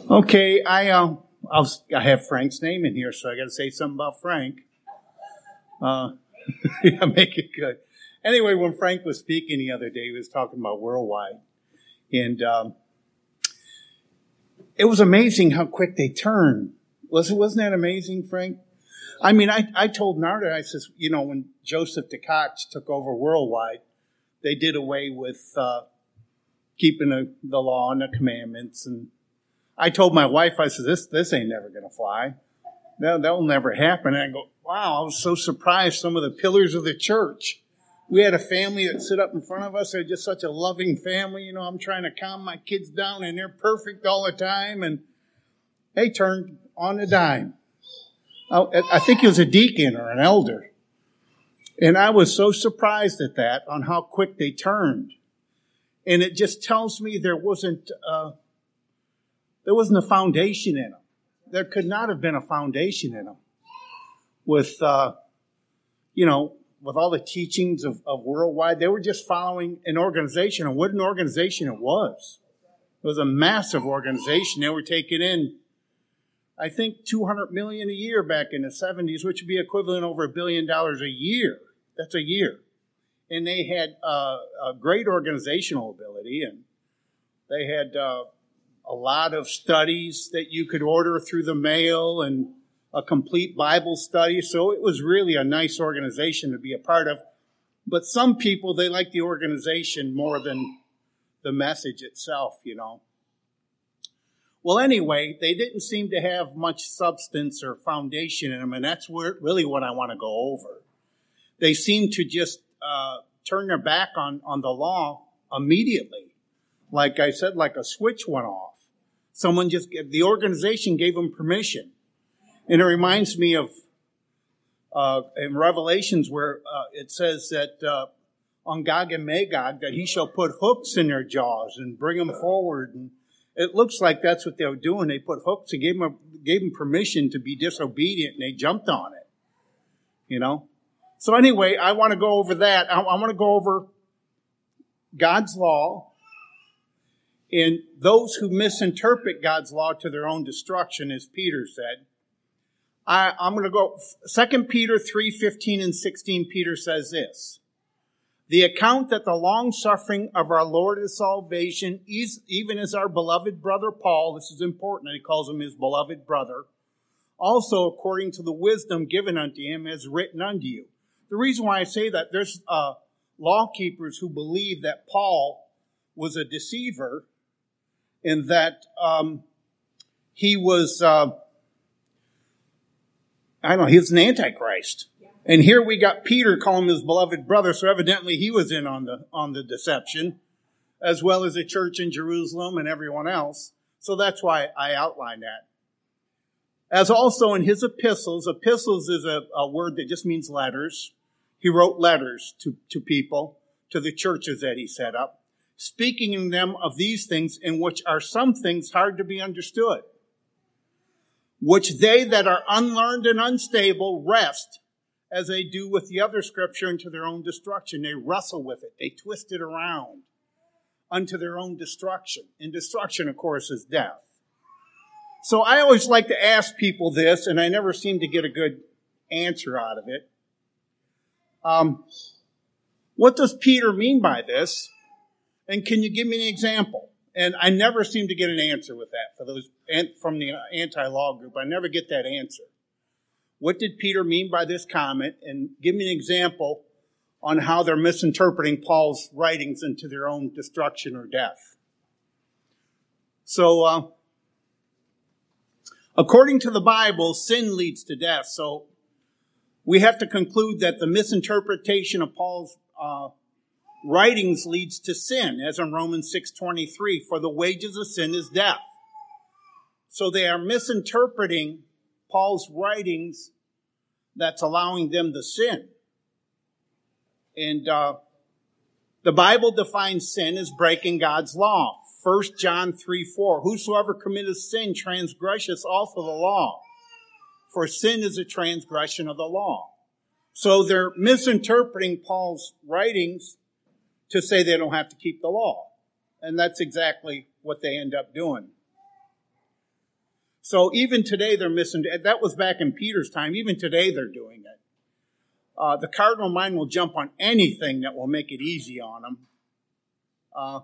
Okay, I have Frank's name in here, so I got to say something about Frank. Yeah, make it good. Anyway, when Frank was speaking the other day, he was talking about Worldwide, and it was amazing how quick they turned. Wasn't that amazing, Frank? I mean, I told Narda, I says, when Joseph DeCox took over Worldwide, they did away with keeping the law and the commandments, and I told my wife, I said, this ain't never going to fly. That'll never happen. And I go, wow, I was so surprised, some of the pillars of the church. We had a family that sit up in front of us. They're just such a loving family. I'm trying to calm my kids down, and they're perfect all the time. And they turned on a dime. I think he was a deacon or an elder. And I was so surprised at that, on how quick they turned. And it just tells me there wasn't a foundation in them. There could not have been a foundation in them with all the teachings of Worldwide. They were just following an organization, and what an organization it was. It was a massive organization. They were taking in, I think, $200 million a year back in the 70s, which would be equivalent over $1 billion a year. That's a year. And they had a great organizational ability, and they had a lot of studies that you could order through the mail and a complete Bible study. So it was really a nice organization to be a part of. But some people, they like the organization more than the message itself, Well, anyway, they didn't seem to have much substance or foundation in them, and that's really what I want to go over. They seem to just turn their back on the law immediately. Like I said, like a switch went off. The organization gave them permission. And it reminds me of in Revelations where it says that on Gog and Magog, that he shall put hooks in their jaws and bring them forward. And it looks like that's what they were doing. They put hooks and gave them permission to be disobedient, and they jumped on it. So anyway, I want to go over that. I want to go over God's law, and those who misinterpret God's law to their own destruction, as Peter said. I'm going to go 2 Peter 3:15 and 16. Peter says this: the account that the long suffering of our Lord is salvation, even as our beloved brother Paul, this is important, he calls him his beloved brother, also according to the wisdom given unto him, has written unto you. The reason why I say that, there's law keepers who believe that Paul was a deceiver, and that he was, he was an antichrist. Yeah. And here we got Peter calling him his beloved brother, so evidently he was in on the deception, as well as the church in Jerusalem and everyone else. So that's why I outlined that. As also in his epistles is a word that just means letters. He wrote letters to people, to the churches that he set up, speaking in them of these things, in which are some things hard to be understood, which they that are unlearned and unstable wrest, as they do with the other scripture, into their own destruction. They wrestle with it. They twist it around unto their own destruction. And destruction, of course, is death. So I always like to ask people this, and I never seem to get a good answer out of it. What does Peter mean by this? And can you give me an example? And I never seem to get an answer with that for those from the anti-law group. I never get that answer. What did Peter mean by this comment? And give me an example on how they're misinterpreting Paul's writings into their own destruction or death. So, according to the Bible, sin leads to death. So we have to conclude that the misinterpretation of Paul's writings leads to sin, as in Romans 6:23, for the wages of sin is death. So they are misinterpreting Paul's writings that's allowing them to sin. And the Bible defines sin as breaking God's law. 1 John 3:4, whosoever committeth sin transgresseth also the law, for sin is a transgression of the law. So they're misinterpreting Paul's writings to say they don't have to keep the law. And that's exactly what they end up doing. So even today they're missing. That was back in Peter's time. Even today they're doing it. The cardinal mind will jump on anything that will make it easy on them.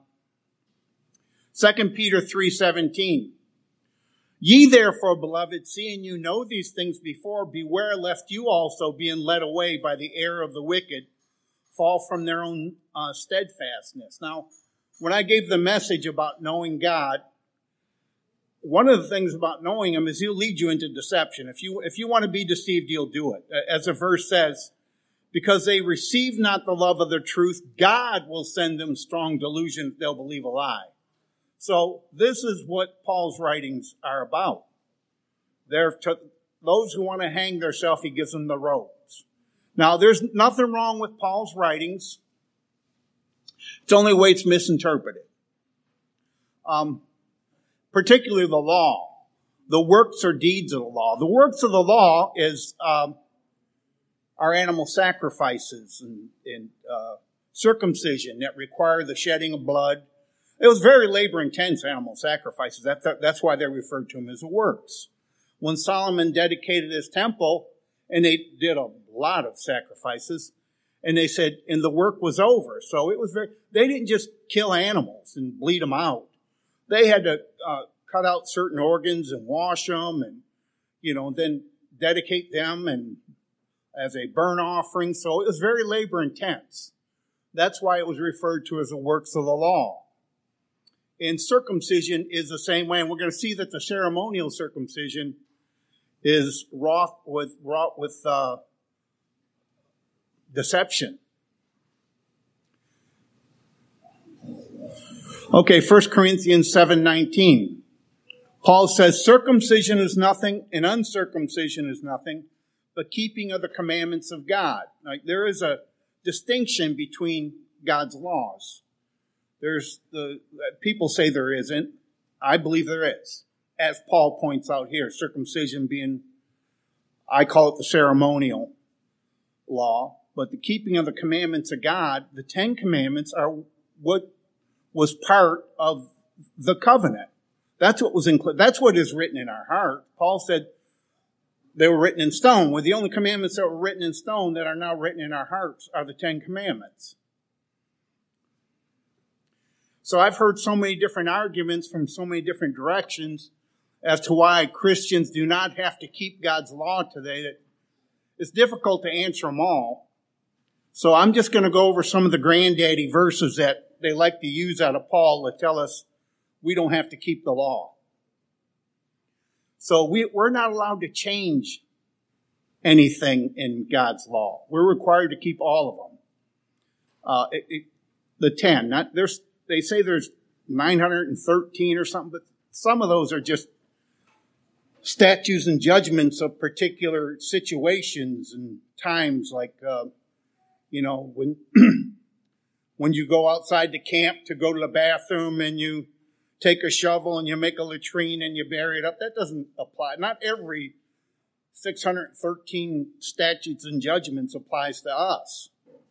2 Peter 3:17. Ye therefore, beloved, seeing you know these things before, beware lest you also, being led away by the error of the wicked, fall from their own steadfastness. Now, when I gave the message about knowing God, one of the things about knowing Him is He'll lead you into deception. If you want to be deceived, He'll do it. As the verse says, because they receive not the love of the truth, God will send them strong delusion if they'll believe a lie. So this is what Paul's writings are about. They're to those who want to hang themselves, he gives them the robes. Now, there's nothing wrong with Paul's writings. It's only the way it's misinterpreted. Particularly the law. The works or deeds of the law. The works of the law is our animal sacrifices and circumcision that require the shedding of blood. It was very labor-intense animal sacrifices. That's why they're referred to them as the works. When Solomon dedicated his temple, and they did a lot of sacrifices, and they said, and the work was over. So it was they didn't just kill animals and bleed them out. They had to cut out certain organs and wash them and, then dedicate them and as a burnt offering. So it was very labor intense. That's why it was referred to as the works of the law. And circumcision is the same way. And we're going to see that the ceremonial circumcision is wrought with deception. Okay, 1 Corinthians 7:19. Paul says, circumcision is nothing and uncircumcision is nothing, but keeping of the commandments of God. Like, there is a distinction between God's laws. People say there isn't. I believe there is. As Paul points out here, circumcision being, I call it the ceremonial law, but the keeping of the commandments of God, the 10 commandments are what was part of the covenant. That's what was included. That's what is written in our heart. Paul said they were written in stone. Well, the only commandments that were written in stone that are now written in our hearts are the 10 commandments. So I've heard so many different arguments from so many different directions as to why Christians do not have to keep God's law today that it's difficult to answer them all. So I'm just going to go over some of the granddaddy verses that they like to use out of Paul to tell us we don't have to keep the law. So we're not allowed to change anything in God's law. We're required to keep all of them. The 10, they say there's 913 or something, but some of those are just statutes and judgments of particular situations and times, like, when you go outside the camp to go to the bathroom and you take a shovel and you make a latrine and you bury it up. That doesn't apply. Not every 613 statutes and judgments applies to us.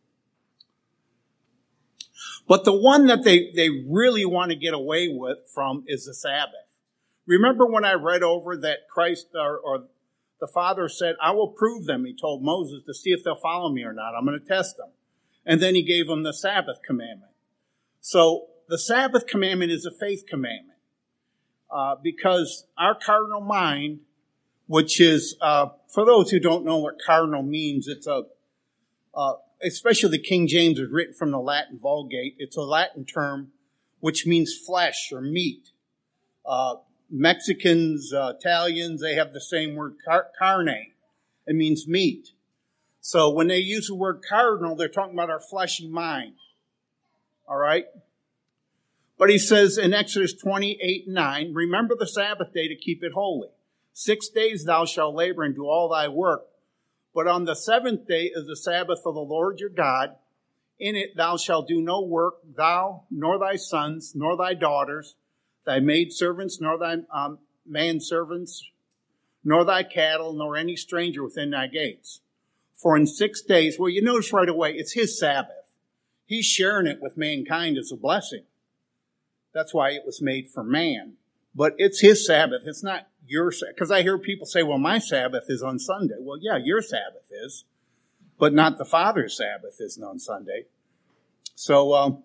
But the one that they really want to get away from is the Sabbath. Remember when I read over that Christ or the Father said, I will prove them, he told Moses, to see if they'll follow me or not. I'm going to test them. And then he gave them the Sabbath commandment. So the Sabbath commandment is a faith commandment. Because our cardinal mind, which is, for those who don't know what cardinal means, it's especially the King James is written from the Latin Vulgate. It's a Latin term which means flesh or meat. Mexicans, Italians, they have the same word, carne. It means meat. So when they use the word cardinal, they're talking about our fleshy mind. All right? But he says in Exodus 28:9, remember the Sabbath day to keep it holy. 6 days thou shalt labor and do all thy work. But on the seventh day is the Sabbath of the Lord your God. In it thou shalt do no work, thou, nor thy sons, nor thy daughters, thy maidservants, nor thy manservants, nor thy cattle, nor any stranger within thy gates. For in 6 days, well, you notice right away, it's his Sabbath. He's sharing it with mankind as a blessing. That's why it was made for man. But it's his Sabbath. It's not because I hear people say, well, my Sabbath is on Sunday. Well, yeah, your Sabbath is, but not the Father's Sabbath isn't on Sunday. So,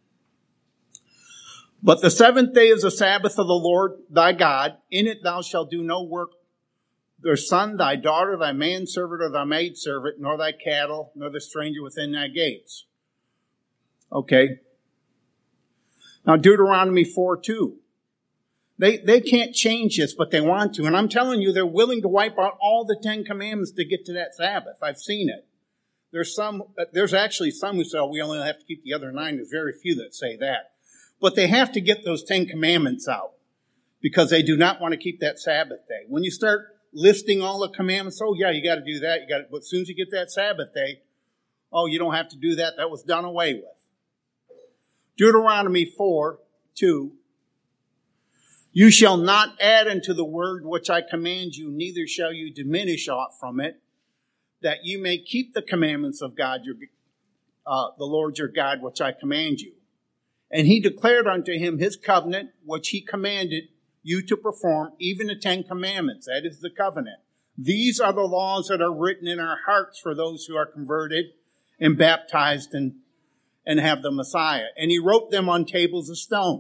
but the seventh day is the Sabbath of the Lord thy God. In it thou shalt do no work, thy son, thy daughter, thy manservant, or thy maidservant, nor thy cattle, nor the stranger within thy gates. Okay. Now, Deuteronomy 4:2. They can't change this, but they want to. And I'm telling you, they're willing to wipe out all the 10 Commandments to get to that Sabbath. I've seen it. There's actually some who say, oh, we only have to keep the other 9. There's very few that say that. But they have to get those 10 Commandments out because they do not want to keep that Sabbath day. When you start listing all the commandments, oh yeah, you got to do that. But as soon as you get that Sabbath day, oh, you don't have to do that. That was done away with. Deuteronomy 4:2. You shall not add unto the word which I command you, neither shall you diminish aught from it, that you may keep the commandments of God, the Lord your God, which I command you. And he declared unto him his covenant, which he commanded you to perform, even the 10 Commandments. That is the covenant. These are the laws that are written in our hearts for those who are converted and baptized and have the Messiah. And he wrote them on tables of stone.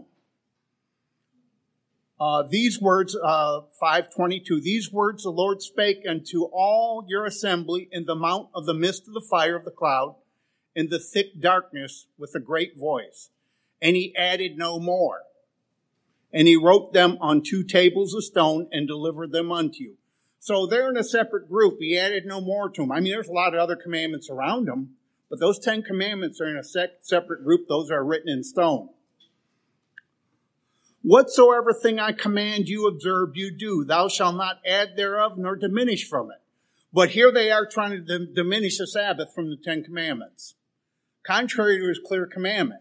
These words, 5:22, these words the Lord spake unto all your assembly in the mount of the midst of the fire of the cloud, in the thick darkness with a great voice. And he added no more. And he wrote them on 2 tables of stone and delivered them unto you. So they're in a separate group. He added no more to them. I mean, there's a lot of other commandments around them, but those 10 commandments are in a separate group. Those are written in stone. Whatsoever thing I command you, observe, you do. Thou shalt not add thereof, nor diminish from it. But here they are trying to diminish the Sabbath from the 10 Commandments, contrary to his clear commandment.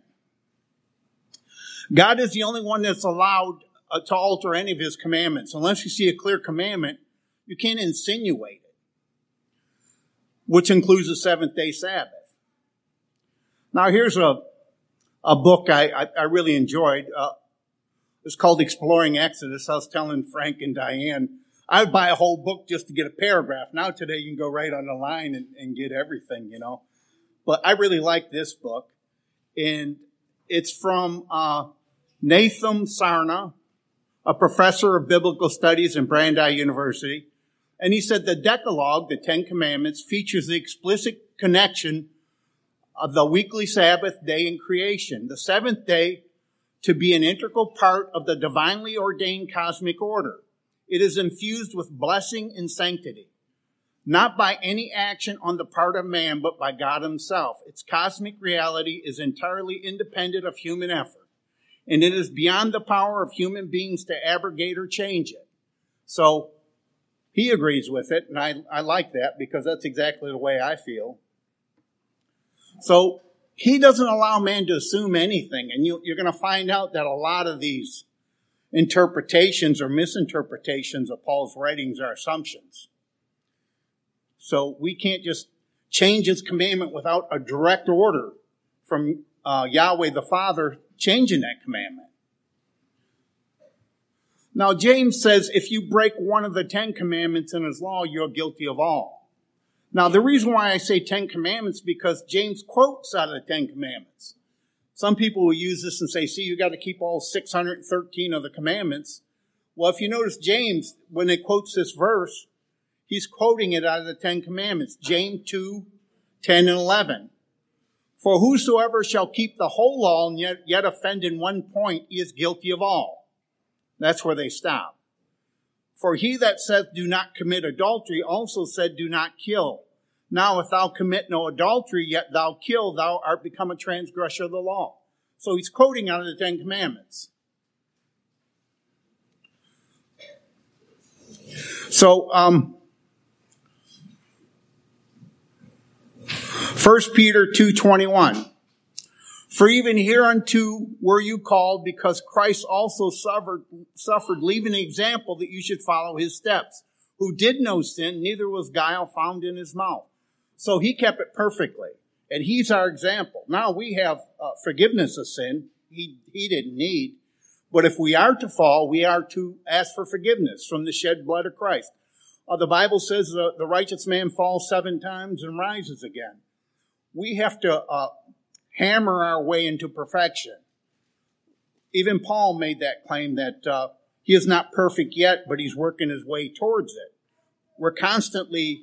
God is the only one that's allowed to alter any of his commandments. Unless you see a clear commandment, you can't insinuate it, which includes the 7th-day Sabbath. Now, here's a book I really enjoyed. It's called Exploring Exodus. I was telling Frank and Diane, I would buy a whole book just to get a paragraph. Now today you can go right on the line and get everything, you know. But I really like this book. And it's from Nathan Sarna, a professor of biblical studies in Brandeis University. And he said the Decalogue, the 10 Commandments, features the explicit connection of the weekly Sabbath day and creation. The 7th day to be an integral part of the divinely ordained cosmic order. It is infused with blessing and sanctity, not by any action on the part of man, but by God himself. Its cosmic reality is entirely independent of human effort, and it is beyond the power of human beings to abrogate or change it. So he agrees with it, and I like that because that's exactly the way I feel. So he doesn't allow man to assume anything, and you're going to find out that a lot of these interpretations or misinterpretations of Paul's writings are assumptions. So we can't just change his commandment without a direct order from Yahweh the Father changing that commandment. Now, James says if you break one of the 10 commandments in his law, you're guilty of all. Now, the reason why I say 10 commandments because James quotes out of the 10 commandments. Some people will use this and say, see, you got to keep all 613 of the commandments. Well, if you notice James, when he quotes this verse, he's quoting it out of the 10 commandments. James 2:10 and 11. For whosoever shall keep the whole law and yet offend in one point, he is guilty of all. That's where they stop. For he that saith, do not commit adultery, also said, do not kill. Now, if thou commit no adultery, yet thou kill, thou art become a transgressor of the law. So he's quoting out of the 10 Commandments. So, 1 Peter 2:21. For even hereunto were you called, because Christ also suffered, leaving an example that you should follow his steps, who did no sin, neither was guile found in his mouth. So he kept it perfectly, and he's our example. Now we have forgiveness of sin. He didn't need, But if we are to fall, we are to ask for forgiveness from the shed blood of Christ. The Bible says the righteous man falls 7 times and rises again. We have to hammer our way into perfection. Even Paul made that claim that he is not perfect yet, but he's working his way towards it. We're constantly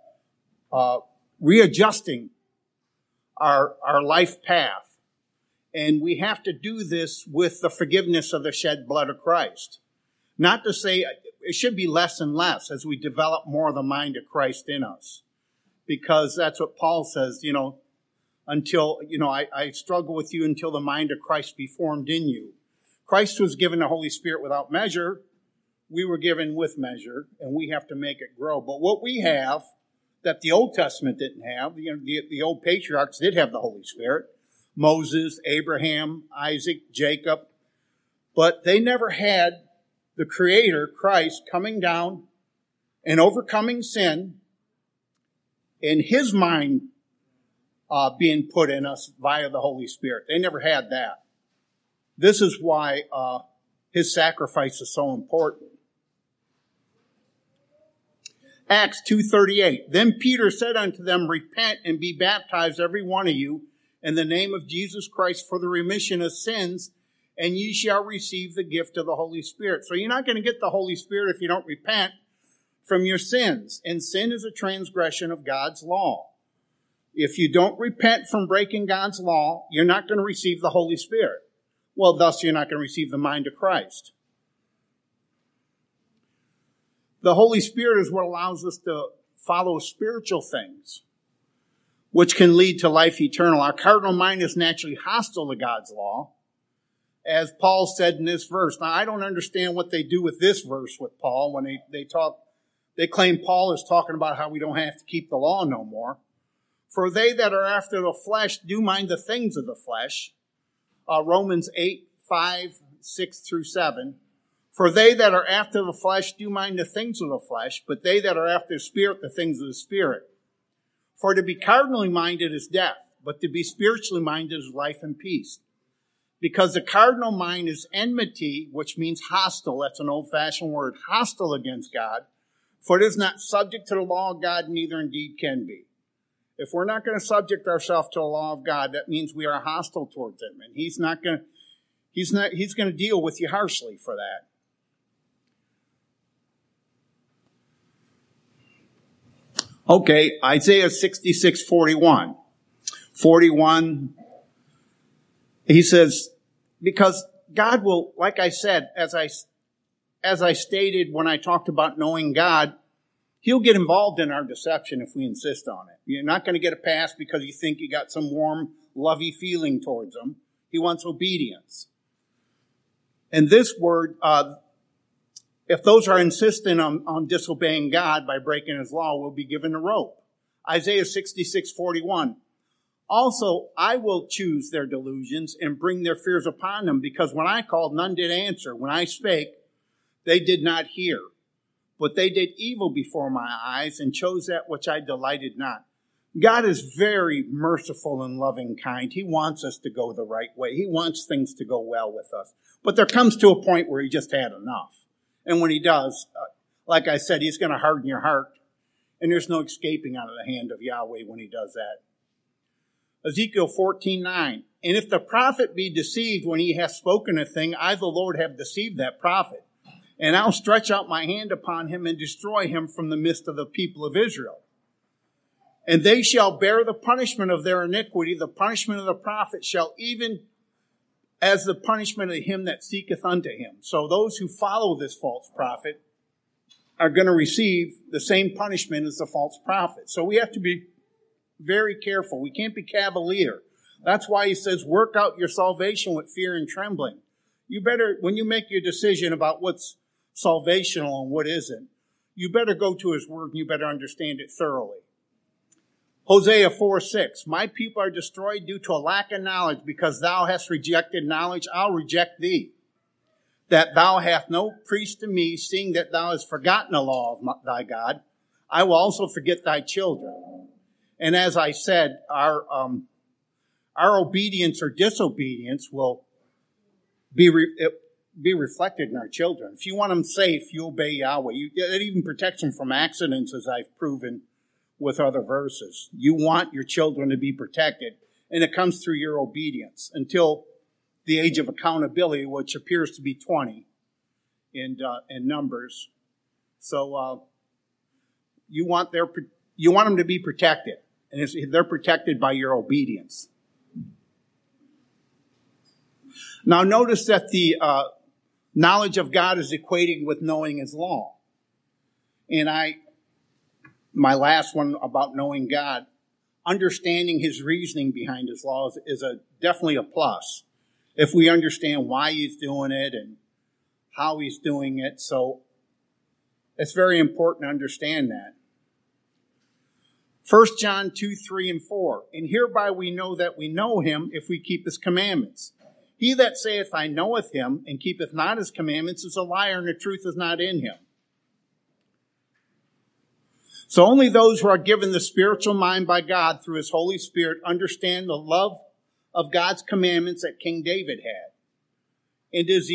readjusting our life path. And we have to do this with the forgiveness of the shed blood of Christ. Not to say it should be less and less as we develop more of the mind of Christ in us. Because that's what Paul says, until, I struggle with you until the mind of Christ be formed in you. Christ was given the Holy Spirit without measure. We were given with measure, and we have to make it grow. But what we have that the Old Testament didn't have, the old patriarchs did have the Holy Spirit. Moses, Abraham, Isaac, Jacob. But they never had the Creator, Christ, coming down and overcoming sin and His mind being put in us via the Holy Spirit. They never had that. This is why His sacrifice is so important. Acts 2:38. Then Peter said unto them, Repent and be baptized every one of you in the name of Jesus Christ for the remission of sins, and ye shall receive the gift of the Holy Spirit. So you're not going to get the Holy Spirit if you don't repent from your sins. And sin is a transgression of God's law. If you don't repent from breaking God's law, you're not going to receive the Holy Spirit. Well, thus you're not going to receive the mind of Christ. The Holy Spirit is what allows us to follow spiritual things, which can lead to life eternal. Our carnal mind is naturally hostile to God's law, as Paul said in this verse. Now, I don't understand what they do with this verse with Paul when they claim Paul is talking about how we don't have to keep the law no more. For they that are after the flesh do mind the things of the flesh. Romans 8:5-6-7. For they that are after the flesh do mind the things of the flesh, but they that are after the Spirit, the things of the Spirit. For to be carnally minded is death, but to be spiritually minded is life and peace. Because the carnal mind is enmity, which means hostile. That's an old-fashioned word. Hostile against God. For it is not subject to the law of God, neither indeed can be. If we're not going to subject ourselves to the law of God, that means we are hostile towards Him. And He's going to deal with you harshly for that. Okay, Isaiah 66:41. 41, he says, because God will, like I said, as I stated when I talked about knowing God, He'll get involved in our deception if we insist on it. You're not going to get a pass because you think you got some warm, lovey feeling towards Him. He wants obedience. And this word, if those are insistent on disobeying God by breaking His law, will be given a rope. Isaiah 66:41. Also, I will choose their delusions and bring their fears upon them, because when I called, none did answer. When I spake, they did not hear. But they did evil before my eyes and chose that which I delighted not. God is very merciful and loving kind. He wants us to go the right way. He wants things to go well with us. But there comes to a point where He just had enough. And when He does, like I said, He's going to harden your heart. And there's no escaping out of the hand of Yahweh when He does that. Ezekiel 14:9. And if the prophet be deceived when he hath spoken a thing, I, the Lord, have deceived that prophet. And I'll stretch out my hand upon him and destroy him from the midst of the people of Israel. And they shall bear the punishment of their iniquity. The punishment of the prophet shall even as the punishment of him that seeketh unto him. So those who follow this false prophet are going to receive the same punishment as the false prophet. So we have to be very careful. We can't be cavalier. That's why He says, work out your salvation with fear and trembling. You better, when you make your decision about what's salvational and what isn't, you better go to His word and you better understand it thoroughly. Hosea 4:6. My people are destroyed due to a lack of knowledge. Because thou hast rejected knowledge, I'll reject thee. That thou hast no priest to me, seeing that thou hast forgotten the law of thy God, I will also forget thy children. And as I said, our obedience or disobedience will be be reflected in our children. If you want them safe, you obey Yahweh. It even protects them from accidents, as I've proven with other verses. You want your children to be protected, and it comes through your obedience until the age of accountability, which appears to be 20 in Numbers. So you want them to be protected, and they're protected by your obedience. Now notice that the knowledge of God is equated with knowing His law. And my last one about knowing God, understanding His reasoning behind His laws is definitely a plus. If we understand why He's doing it and how He's doing it. So it's very important to understand that. 1 John 2, 3, and 4. And hereby we know that we know Him if we keep His commandments. He that saith, I knoweth Him, and keepeth not His commandments, is a liar, and the truth is not in him. So only those who are given the spiritual mind by God through His Holy Spirit understand the love of God's commandments that King David had. It is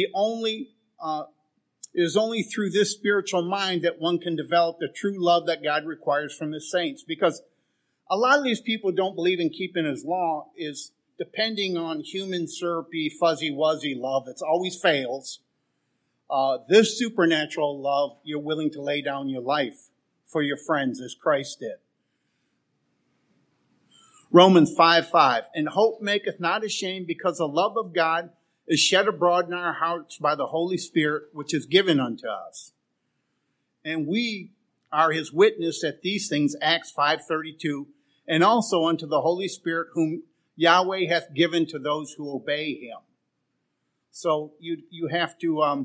only through this spiritual mind that one can develop the true love that God requires from His saints. Because a lot of these people don't believe in keeping His law is depending on human, syrupy, fuzzy-wuzzy love. It always fails. This supernatural love, you're willing to lay down your life for your friends as Christ did. Romans 5:5. And hope maketh not ashamed, because the love of God is shed abroad in our hearts by the Holy Spirit, which is given unto us. And we are His witness at these things, Acts 5:32, and also unto the Holy Spirit, whom Yahweh hath given to those who obey Him. So you have to,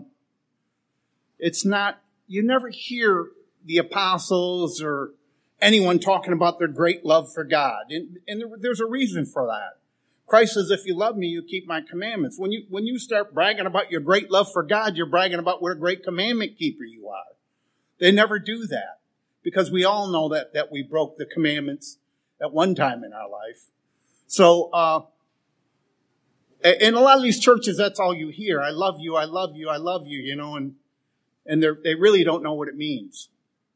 you never hear the apostles or anyone talking about their great love for God. And there's a reason for that. Christ says, if you love me, you keep my commandments. When you start bragging about your great love for God, you're bragging about what a great commandment keeper you are. They never do that, because we all know that we broke the commandments at one time in our life. So, in a lot of these churches, that's all you hear. I love you, I love you, I love you, and they really don't know what it means.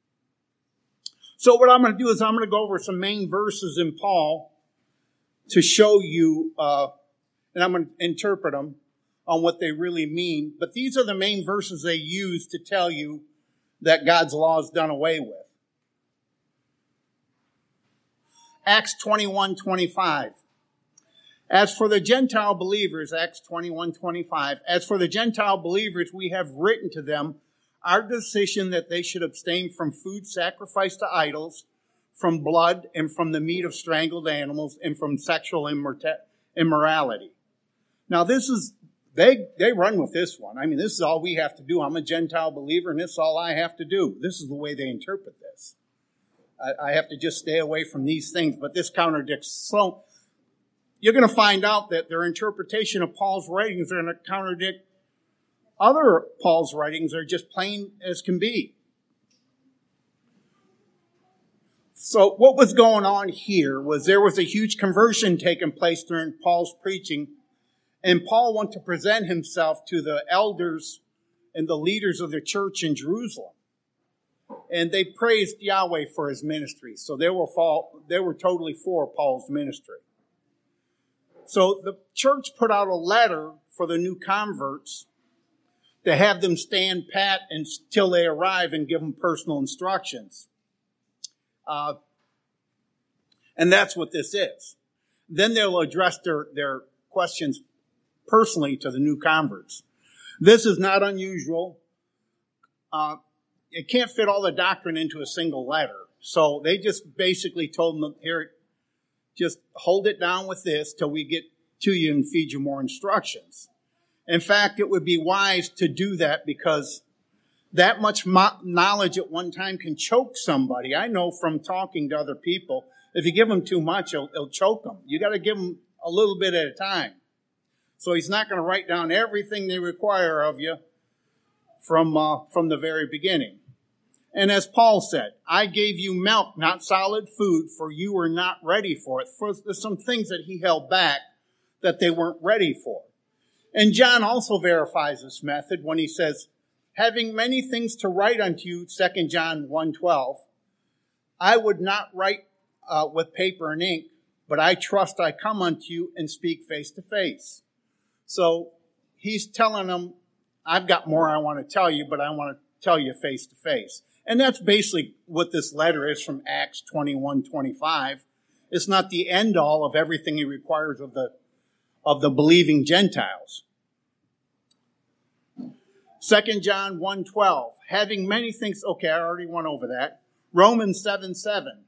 So what I'm going to do is I'm going to go over some main verses in Paul to show you, and I'm going to interpret them on what they really mean. But these are the main verses they use to tell you that God's law is done away with. Acts 21:25. As for the Gentile believers, Acts 21:25, as for the Gentile believers, we have written to them our decision that they should abstain from food sacrificed to idols, from blood, and from the meat of strangled animals, and from sexual immorality. Now they run with this one. I mean, this is all we have to do. I'm a Gentile believer, and this is all I have to do. This is the way they interpret this. I have to just stay away from these things, but this contradicts. So you're going to find out that their interpretation of Paul's writings are going to contradict other Paul's writings. Are just plain as can be. So what was going on here was there was a huge conversion taking place during Paul's preaching, and Paul wanted to present himself to the elders and the leaders of the church in Jerusalem. And they praised Yahweh for his ministry. So they were totally for Paul's ministry. So the church put out a letter for the new converts to have them stand pat until they arrive and give them personal instructions. And that's what this is. Then they'll address their questions personally to the new converts. This is not unusual. It can't fit all the doctrine into a single letter. So they just basically told them, here, just hold it down with this till we get to you and feed you more instructions. In fact, it would be wise to do that, because that much knowledge at one time can choke somebody. I know from talking to other people, if you give them too much, it'll choke them. You got to give them a little bit at a time. So he's not going to write down everything they require of you from the very beginning. And as Paul said, I gave you milk, not solid food, for you were not ready for it. For there's some things that he held back that they weren't ready for. And John also verifies this method when he says, having many things to write unto you, 2 John 1:12, I would not write with paper and ink, but I trust I come unto you and speak face to face. So he's telling them, I've got more I want to tell you, but I want to tell you face to face. And that's basically what this letter is from Acts 21:25. It's not the end all of everything he requires of the believing Gentiles. 2 John 1:12, having many things, okay, I already went over that. Romans 7:7.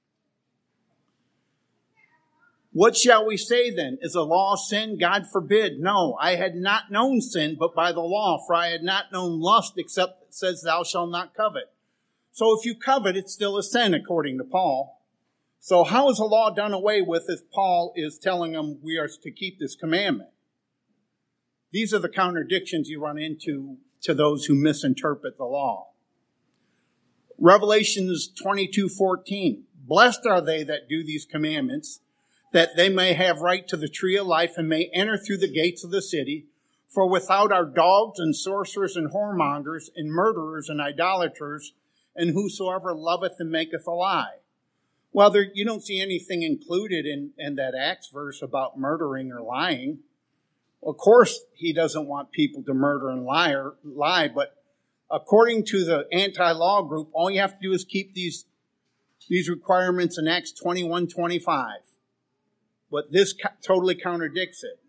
What shall we say then? Is the law sin? God forbid. No, I had not known sin, but by the law, for I had not known lust, except it says, thou shalt not covet. So if you covet, it's still a sin, according to Paul. So how is the law done away with if Paul is telling them we are to keep this commandment? These are the contradictions you run into to those who misinterpret the law. Revelations 22:14. Blessed are they that do these commandments, that they may have right to the tree of life and may enter through the gates of the city. For without are dogs and sorcerers and whoremongers and murderers and idolaters and whosoever loveth and maketh a lie. Well, you don't see anything included in that Acts verse about murdering or lying. Of course, he doesn't want people to murder and lie, but according to the anti-law group, all you have to do is keep these requirements in Acts 21:25. But this totally contradicts it.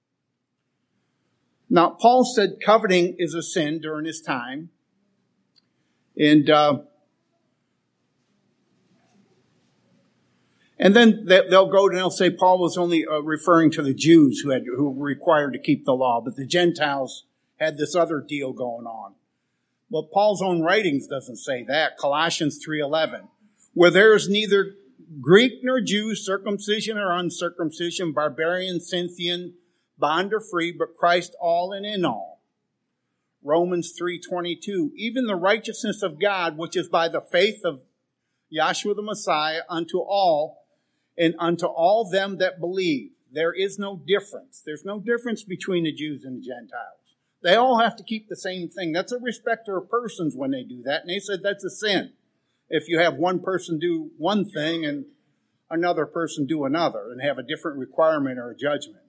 Now, Paul said coveting is a sin during his time. And then they'll go and they'll say Paul was only referring to the Jews who were required to keep the law, but the Gentiles had this other deal going on. Well, Paul's own writings doesn't say that. Colossians 3:11, where there is neither Greek nor Jew, circumcision or uncircumcision, barbarian, Scythian, bond or free, but Christ all and in all. Romans 3:22, even the righteousness of God, which is by the faith of Yahshua the Messiah, unto all, and unto all them that believe. There is no difference. There's no difference between the Jews and the Gentiles. They all have to keep the same thing. That's a respecter of persons when they do that. And they said that's a sin. If you have one person do one thing and another person do another and have a different requirement or a judgment.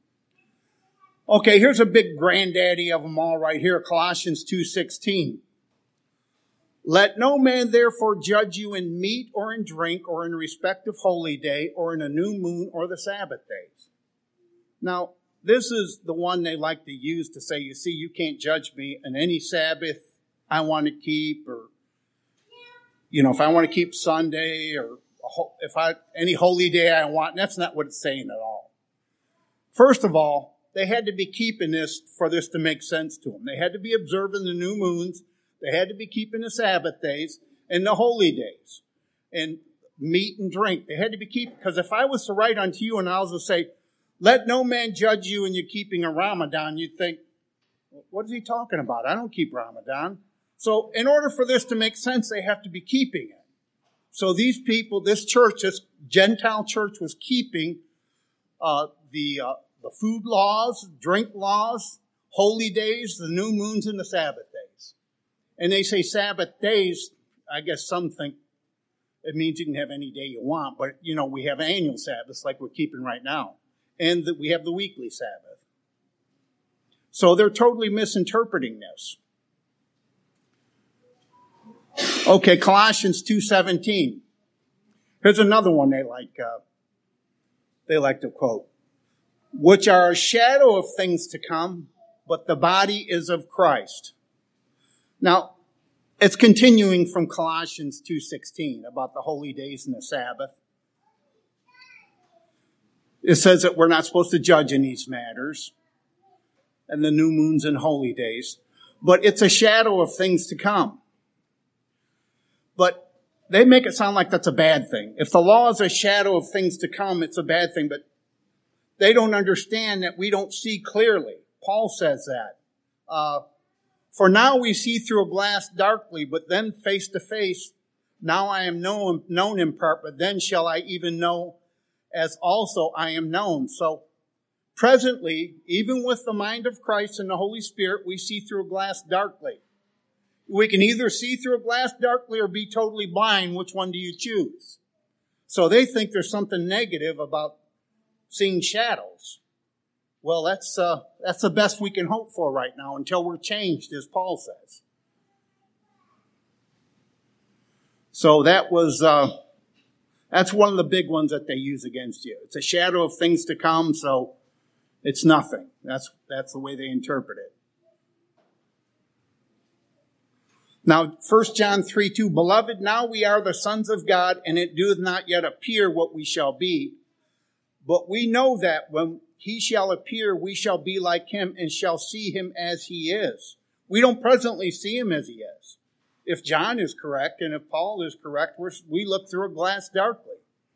Okay, here's a big granddaddy of them all right here, Colossians 2:16. Let no man therefore judge you in meat or in drink or in respect of holy day or in a new moon or the Sabbath days. Now, this is the one they like to use to say, you see, you can't judge me in any Sabbath I want to keep, or if I want to keep Sunday or any holy day I want. That's not what it's saying at all. First of all, they had to be keeping this for this to make sense to them. They had to be observing the new moons. They had to be keeping the Sabbath days and the holy days and meat and drink. They had to be keeping, because if I was to write unto you and I was to say, let no man judge you and you're keeping a Ramadan, you'd think, what is he talking about? I don't keep Ramadan. So in order for this to make sense, they have to be keeping it. So these people, this church, this Gentile church was keeping the food laws, drink laws, holy days, the new moons, and the Sabbath days. And they say Sabbath days, I guess some think it means you can have any day you want, but we have annual Sabbaths like we're keeping right now. And we have the weekly Sabbath. So they're totally misinterpreting this. Okay, Colossians 2:17. Here's another one they like to quote. Which are a shadow of things to come, but the body is of Christ. Now, it's continuing from Colossians 2:16 about the holy days and the Sabbath. It says that we're not supposed to judge in these matters, and the new moons and holy days, but it's a shadow of things to come. But they make it sound like that's a bad thing. If the law is a shadow of things to come, it's a bad thing, but they don't understand that we don't see clearly. Paul says that. For now we see through a glass darkly, but then face to face. Now I am known in part, but then shall I even know as also I am known. So Presently, even with the mind of Christ and the Holy Spirit, we see through a glass darkly. We can either see through a glass darkly or be totally blind. Which one do you choose? So they think there's something negative about seeing shadows. Well, that's the best we can hope for right now until we're changed, as Paul says. So that's one of the big ones that they use against you. It's a shadow of things to come, so it's nothing. That's the way they interpret it. Now, 1 John 3:2, Beloved, now we are the sons of God, and it doeth not yet appear what we shall be. But we know that when he shall appear, we shall be like him and shall see him as he is. We don't presently see him as he is. If John is correct and if Paul is correct, we look through a glass darkly.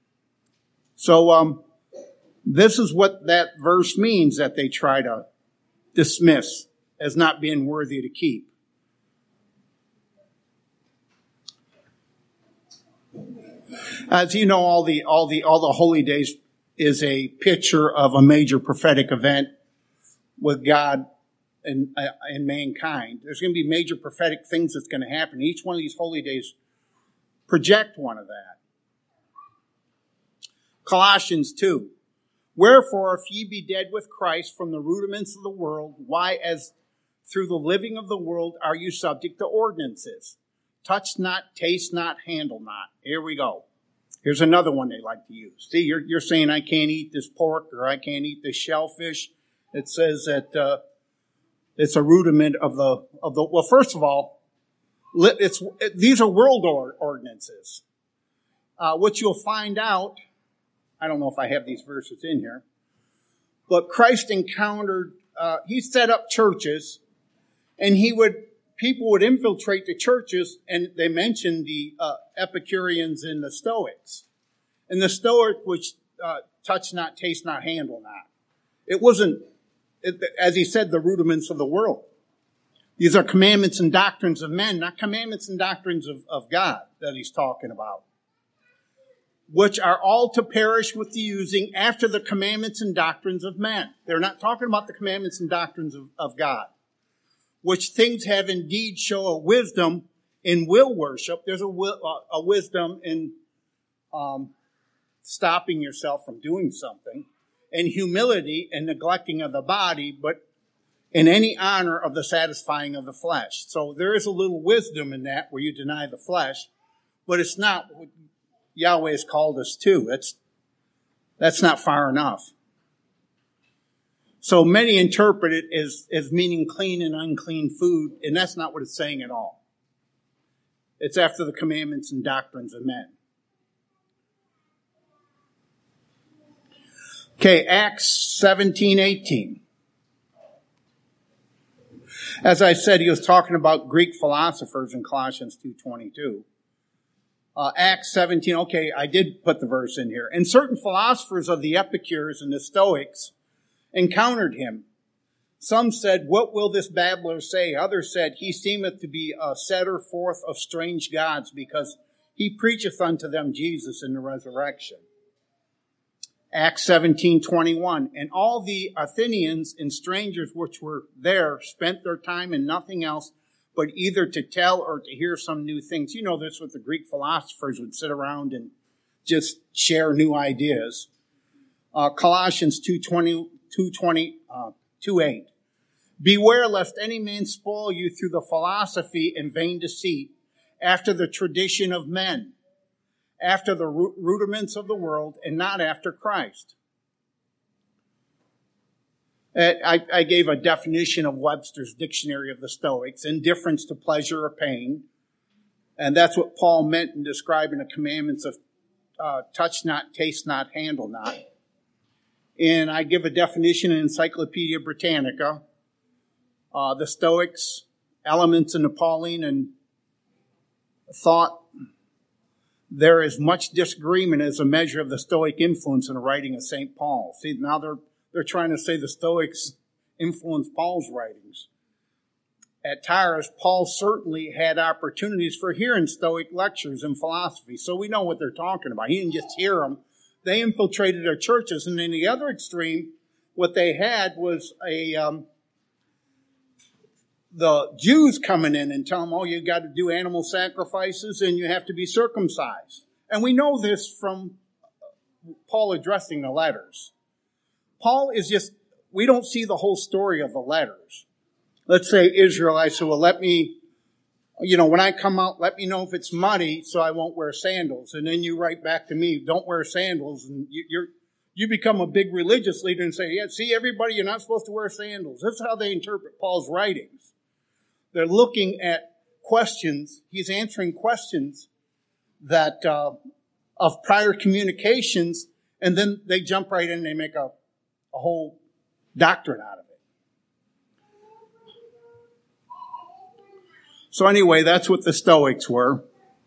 So this is what that verse means that they try to dismiss as not being worthy to keep. As you know, all the holy days is a picture of a major prophetic event with God and mankind. There's going to be major prophetic things that's going to happen. Each one of these holy days project one of that. Colossians 2. Wherefore, if ye be dead with Christ from the rudiments of the world, why, as through the living of the world, are you subject to ordinances? Touch not, taste not, handle not. Here we go. Here's another one they like to use. See, you're saying I can't eat this pork or I can't eat this shellfish. It says that it's a rudiment of the. Well, first of all, these are world ordinances. What you'll find out, I don't know if I have these verses in here, but Christ encountered. He set up churches, and people would infiltrate the churches, and they mentioned the Epicureans and the Stoics. And the Stoic, which touch not, taste not, handle not. It wasn't, as he said, the rudiments of the world. These are commandments and doctrines of men, not commandments and doctrines of God that he's talking about. Which are all to perish with the using after the commandments and doctrines of men. They're not talking about the commandments and doctrines of God. Which things have indeed show a wisdom in will worship. There's a wisdom in stopping yourself from doing something, and humility and neglecting of the body, but in any honor of the satisfying of the flesh. So there is a little wisdom in that where you deny the flesh, but it's not what Yahweh has called us to. That's not far enough. So many interpret it as meaning clean and unclean food, and that's not what it's saying at all. It's after the commandments and doctrines of men. Okay, Acts 17:18. As I said, he was talking about Greek philosophers in Colossians 2:22. Acts 17, okay, I did put the verse in here. And certain philosophers of the Epicures and the Stoics encountered him. Some said, What will this babbler say? Others said, He seemeth to be a setter forth of strange gods, because he preacheth unto them Jesus in the resurrection. Acts 17:21. And all the Athenians and strangers which were there spent their time in nothing else, but either to tell or to hear some new things. You know this with the Greek philosophers would sit around and just share new ideas. Colossians 2:8. Beware lest any man spoil you through the philosophy and vain deceit, after the tradition of men, after the rudiments of the world, and not after Christ. I gave a definition of Webster's Dictionary of the Stoics: indifference to pleasure or pain. And that's what Paul meant in describing the commandments of touch not, taste not, handle not. And I give a definition in Encyclopedia Britannica. The Stoics, elements in the Pauline thought. There is much disagreement as a measure of the Stoic influence in the writing of St. Paul. See, now they're trying to say the Stoics influenced Paul's writings. At Tyrus, Paul certainly had opportunities for hearing Stoic lectures and philosophy, so we know what they're talking about. He didn't just hear them. They infiltrated their churches, and in the other extreme, what they had was the Jews coming in and telling them, oh, you got to do animal sacrifices and you have to be circumcised. And we know this from Paul addressing the letters. Paul is just, we don't see the whole story of the letters. Let's say Israelites say, well, let me, when I come out, let me know if it's muddy so I won't wear sandals. And then you write back to me, don't wear sandals. And you become a big religious leader and say, yeah, see, everybody, you're not supposed to wear sandals. That's how they interpret Paul's writings. They're looking at questions. He's answering questions that of prior communications, and then they jump right in and they make a whole doctrine out of it. So anyway, that's what the Stoics were.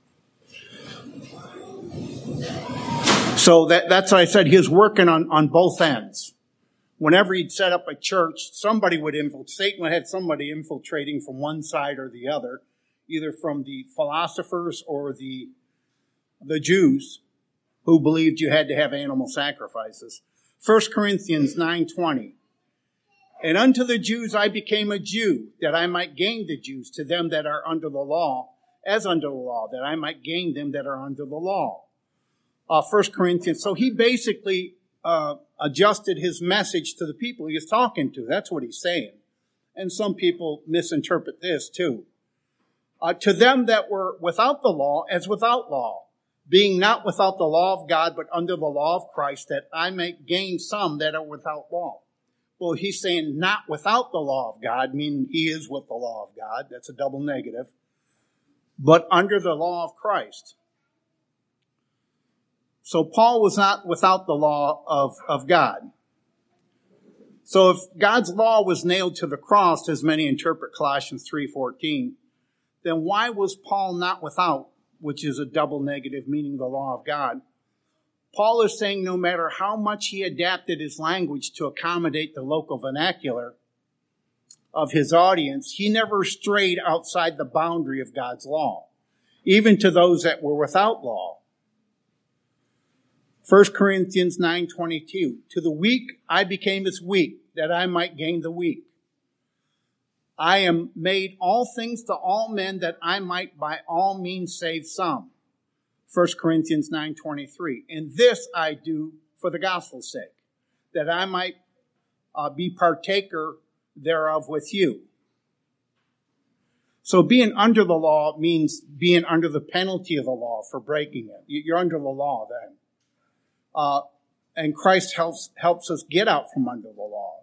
So that's what I said. He was working on both ends. Whenever he'd set up a church, somebody would infiltrate. Satan would have somebody infiltrating from one side or the other, either from the philosophers or the Jews who believed you had to have animal sacrifices. 1 Corinthians 9:20. And unto the Jews I became a Jew, that I might gain the Jews. To them that are under the law, as under the law, that I might gain them that are under the law. 1 Corinthians. So he basically adjusted his message to the people he was talking to. That's what he's saying. And some people misinterpret this too. To them that were without the law, as without law, being not without the law of God, but under the law of Christ, that I may gain some that are without law. Well, he's saying not without the law of God, meaning he is with the law of God. That's a double negative. But under the law of Christ. So Paul was not without the law of God. So if God's law was nailed to the cross, as many interpret Colossians 3:14, then why was Paul not without, which is a double negative, meaning the law of God? Paul is saying no matter how much he adapted his language to accommodate the local vernacular of his audience, he never strayed outside the boundary of God's law, even to those that were without law. 1 Corinthians 9:22, to the weak I became as weak, that I might gain the weak. I am made all things to all men, that I might by all means save some. 1 Corinthians 9:23, and this I do for the gospel's sake, that I might be partaker thereof with you. So being under the law means being under the penalty of the law for breaking it. You're under the law then. And Christ helps us get out from under the law.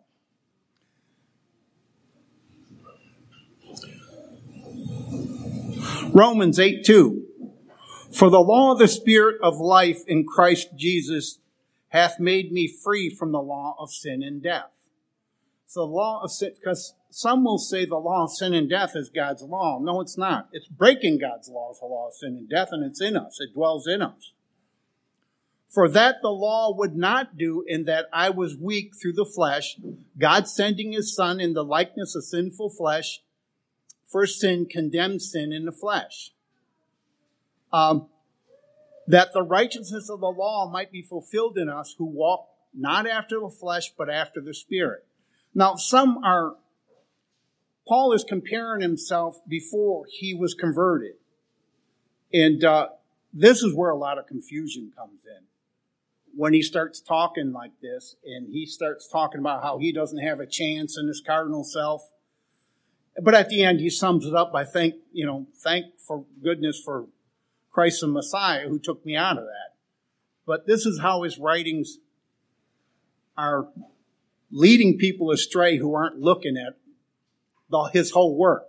Romans 8:2. For the law of the Spirit of life in Christ Jesus hath made me free from the law of sin and death. So the law of sin, because some will say the law of sin and death is God's law. No, it's not. It's breaking God's law is the law of sin and death, and it's in us. It dwells in us. For that the law would not do, in that I was weak through the flesh, God sending his Son in the likeness of sinful flesh, for sin condemned sin in the flesh. That the righteousness of the law might be fulfilled in us who walk not after the flesh, but after the Spirit. Now, Paul is comparing himself before he was converted. And this is where a lot of confusion comes in. When he starts talking like this, and he starts talking about how he doesn't have a chance in his cardinal self. But at the end, he sums it up by thank for goodness for Christ the Messiah who took me out of that. But this is how his writings are leading people astray who aren't looking at his whole work.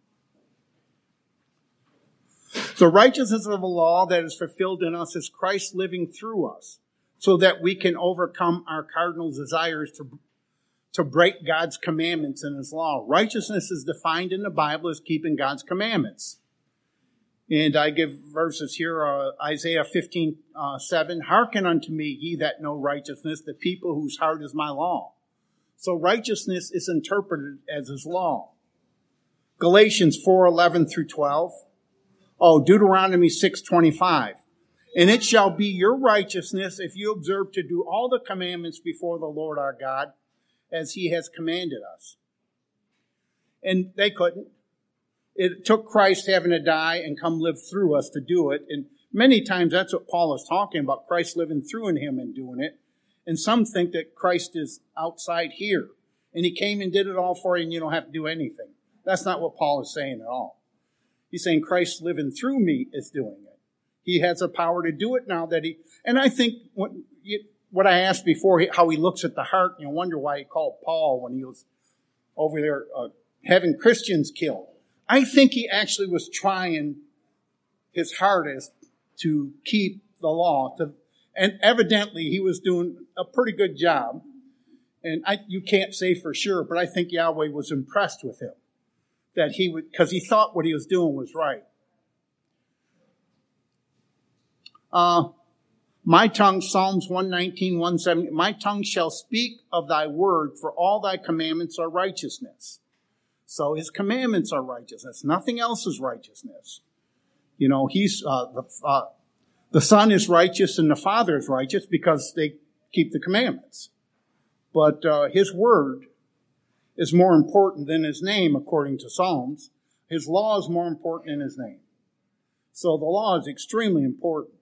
The righteousness of the law that is fulfilled in us is Christ living through us, so that we can overcome our cardinal desires to break God's commandments in his law. Righteousness is defined in the Bible as keeping God's commandments. And I give verses here, Isaiah 15:7, hearken unto me, ye that know righteousness, the people whose heart is my law. So righteousness is interpreted as his law. Galatians 4:11 through 12. Deuteronomy 6:25. And it shall be your righteousness if you observe to do all the commandments before the Lord our God, as he has commanded us. And they couldn't. It took Christ having to die and come live through us to do it. And many times that's what Paul is talking about, Christ living through in him and doing it. And some think that Christ is outside here. And he came and did it all for you and you don't have to do anything. That's not what Paul is saying at all. He's saying Christ living through me is doing it. He has the power to do it now that and I think what I asked before, how he looks at the heart, you wonder why he called Paul when he was over there having Christians killed. I think he actually was trying his hardest to keep the law. And evidently he was doing a pretty good job. And you can't say for sure, but I think Yahweh was impressed with him. That he would, because he thought what he was doing was right. My tongue, Psalms 119, 170, my tongue shall speak of thy word, for all thy commandments are righteousness. So his commandments are righteousness. Nothing else is righteousness. You know, the Son is righteous and the Father is righteous because they keep the commandments. But his word is more important than his name, according to Psalms. His law is more important than his name. So the law is extremely important.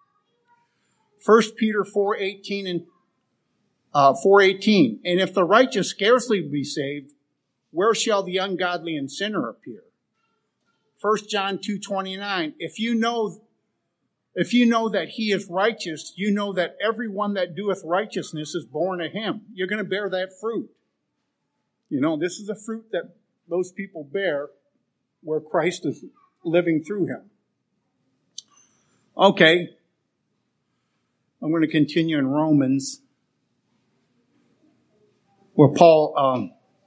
1 Peter 4:18 and 4:18. And if the righteous scarcely be saved, where shall the ungodly and sinner appear? 1 John 2:29. If you know that he is righteous, you know that everyone that doeth righteousness is born of him. You're going to bear that fruit. You know, this is a fruit that those people bear where Christ is living through him. Okay. I'm going to continue in Romans, where Paul,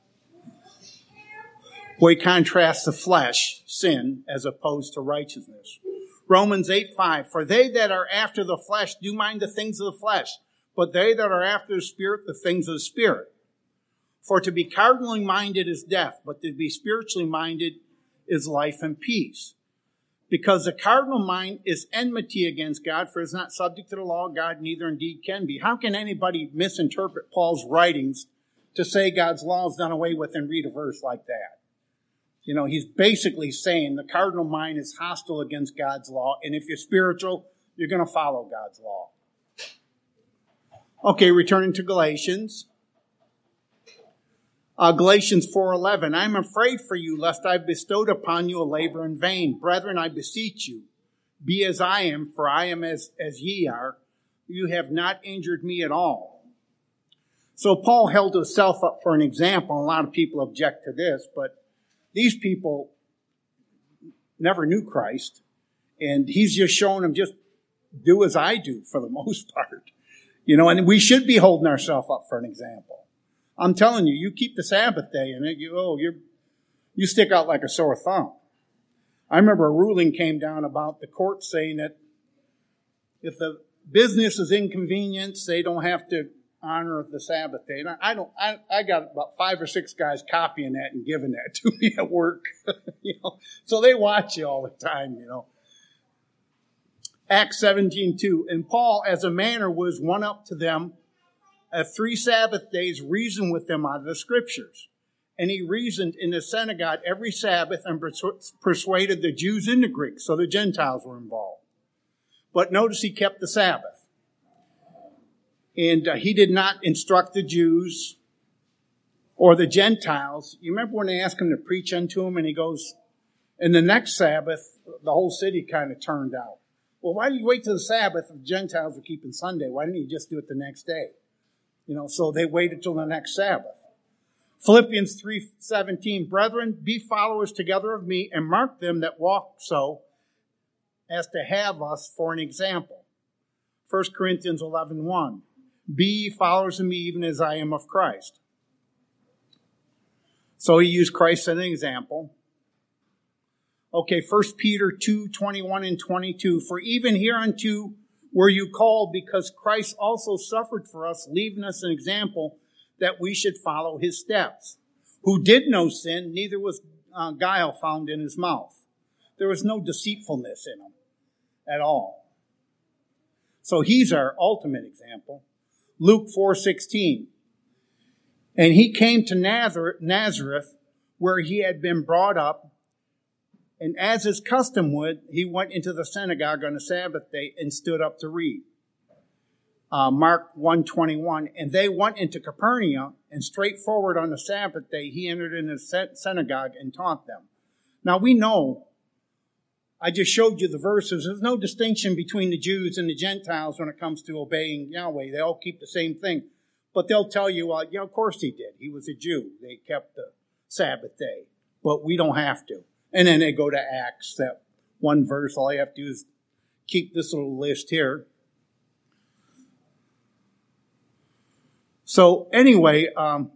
where he contrasts the flesh, sin, as opposed to righteousness. Romans 8:5, for they that are after the flesh do mind the things of the flesh, but they that are after the Spirit, the things of the Spirit. For to be carnally minded is death, but to be spiritually minded is life and peace. Because the carnal mind is enmity against God, for it is not subject to the law of God, neither indeed can be. How can anybody misinterpret Paul's writings to say God's law is done away with and read a verse like that? You know, he's basically saying the carnal mind is hostile against God's law, and if you're spiritual, you're going to follow God's law. Okay, returning to Galatians. Galatians 4:11, I am afraid for you, lest I bestowed upon you a labor in vain. Brethren, I beseech you, be as I am, for I am as ye are. You have not injured me at all. So Paul held himself up for an example. A lot of people object to this, but these people never knew Christ, and he's just showing them just do as I do for the most part. You know, and we should be holding ourselves up for an example. I'm telling you, you keep the Sabbath day and you stick out like a sore thumb. I remember a ruling came down about the court saying that if the business is inconvenienced, they don't have to honor the Sabbath day. And I got about 5 or 6 guys copying that and giving that to me at work. You know, so they watch you all the time, you know. Acts 17:2, and Paul, as a manner, was one up to them. 3 Sabbath days reasoned with them out of the Scriptures. And he reasoned in the synagogue every Sabbath and persuaded the Jews and the Greeks. So the Gentiles were involved. But notice he kept the Sabbath. And he did not instruct the Jews or the Gentiles. You remember when they asked him to preach unto him and he goes, and the next Sabbath, the whole city kind of turned out. Well, why did you wait till the Sabbath if the Gentiles were keeping Sunday? Why didn't you just do it the next day? You know, so they waited till the next Sabbath. Philippians 3:17, brethren, be followers together of me and mark them that walk so as to have us for an example. 1 Corinthians 11:1, be ye followers of me even as I am of Christ. So he used Christ as an example. Okay, 1 Peter 2:21 and 22, for even hereunto were you called, because Christ also suffered for us, leaving us an example that we should follow his steps, who did no sin, neither was guile found in his mouth. There was no deceitfulness in him at all. So he's our ultimate example. Luke 4:16. And he came to Nazareth, where he had been brought up. And as his custom would, he went into the synagogue on the Sabbath day and stood up to read. Mark 1:21. And they went into Capernaum, and straightforward on the Sabbath day, he entered in the synagogue and taught them. Now we know, I just showed you the verses, there's no distinction between the Jews and the Gentiles when it comes to obeying Yahweh. They all keep the same thing. But they'll tell you, yeah, of course he did. He was a Jew. They kept the Sabbath day. But we don't have to. And then they go to Acts, that one verse. All you have to do is keep this little list here. So anyway, I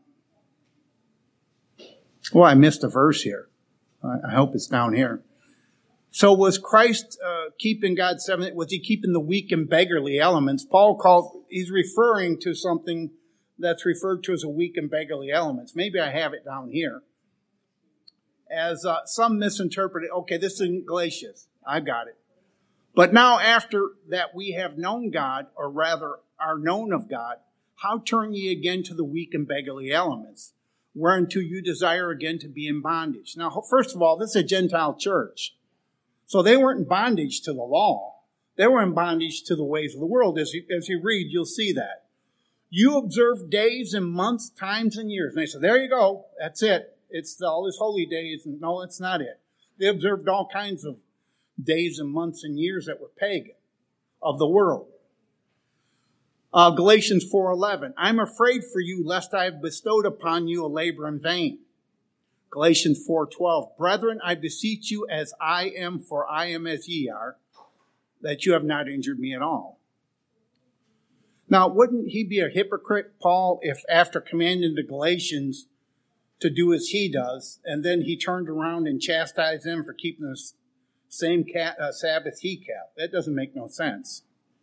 missed a verse here. I hope it's down here. So was Christ keeping God's seventh? Was he keeping the weak and beggarly elements? He's referring to something that's referred to as a weak and beggarly elements. Maybe I have it down here. As some misinterpreted, okay, this is in Galatians. I got it. But now after that we have known God, or rather are known of God, how turn ye again to the weak and beggarly elements, whereunto you desire again to be in bondage? Now, first of all, this is a Gentile church. So they weren't in bondage to the law. They were in bondage to the ways of the world. As you read, you'll see that. You observe days and months, times and years. And they said, there you go. That's it. It's all these holy days. And no, it's not it. They observed all kinds of days and months and years that were pagan of the world. Galatians 4:11. I'm afraid for you, lest I have bestowed upon you a labor in vain. Galatians 4:12. Brethren, I beseech you as I am, for I am as ye are, that you have not injured me at all. Now, wouldn't he be a hypocrite, Paul, if after commanding the Galatians to do as he does, and then he turned around and chastised them for keeping the same Sabbath he kept? That doesn't make no sense.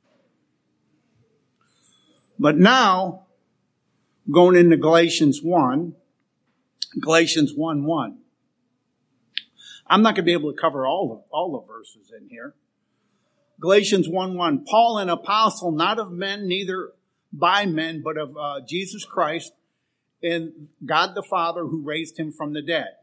But now, going into Galatians 1, Galatians 1:1. I'm not going to be able to cover all the verses in here. Galatians 1:1. Paul, an apostle, not of men, neither by men, but of Jesus Christ, and God the Father who raised him from the dead.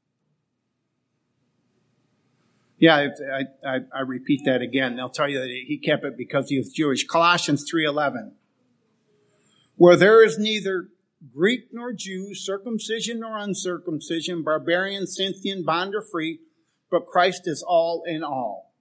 Yeah, I repeat that again. They'll tell you that he kept it because he was Jewish. Colossians 3:11. Where there is neither Greek nor Jew, circumcision nor uncircumcision, barbarian, Scythian, bond or free, but Christ is all in all.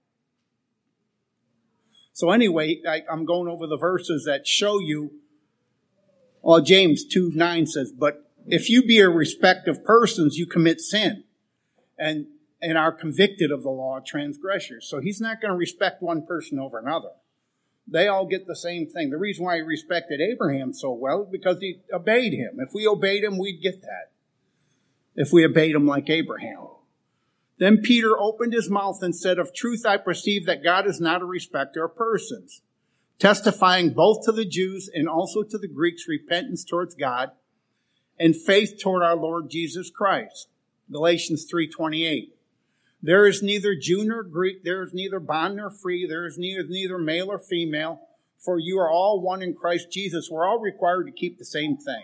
So anyway, I'm going over the verses that show you. Well, James 2:9 says, but if you be a respect of persons, you commit sin and are convicted of the law of transgressors. So he's not going to respect one person over another. They all get the same thing. The reason why he respected Abraham so well is because he obeyed him. If we obeyed him, we'd get that. If we obeyed him like Abraham. Then Peter opened his mouth and said, of truth I perceive that God is not a respecter of persons, testifying both to the Jews and also to the Greeks repentance towards God and faith toward our Lord Jesus Christ. Galatians 3:28. There is neither Jew nor Greek, there is neither bond nor free, there is neither male or female, for you are all one in Christ Jesus. We're all required to keep the same thing.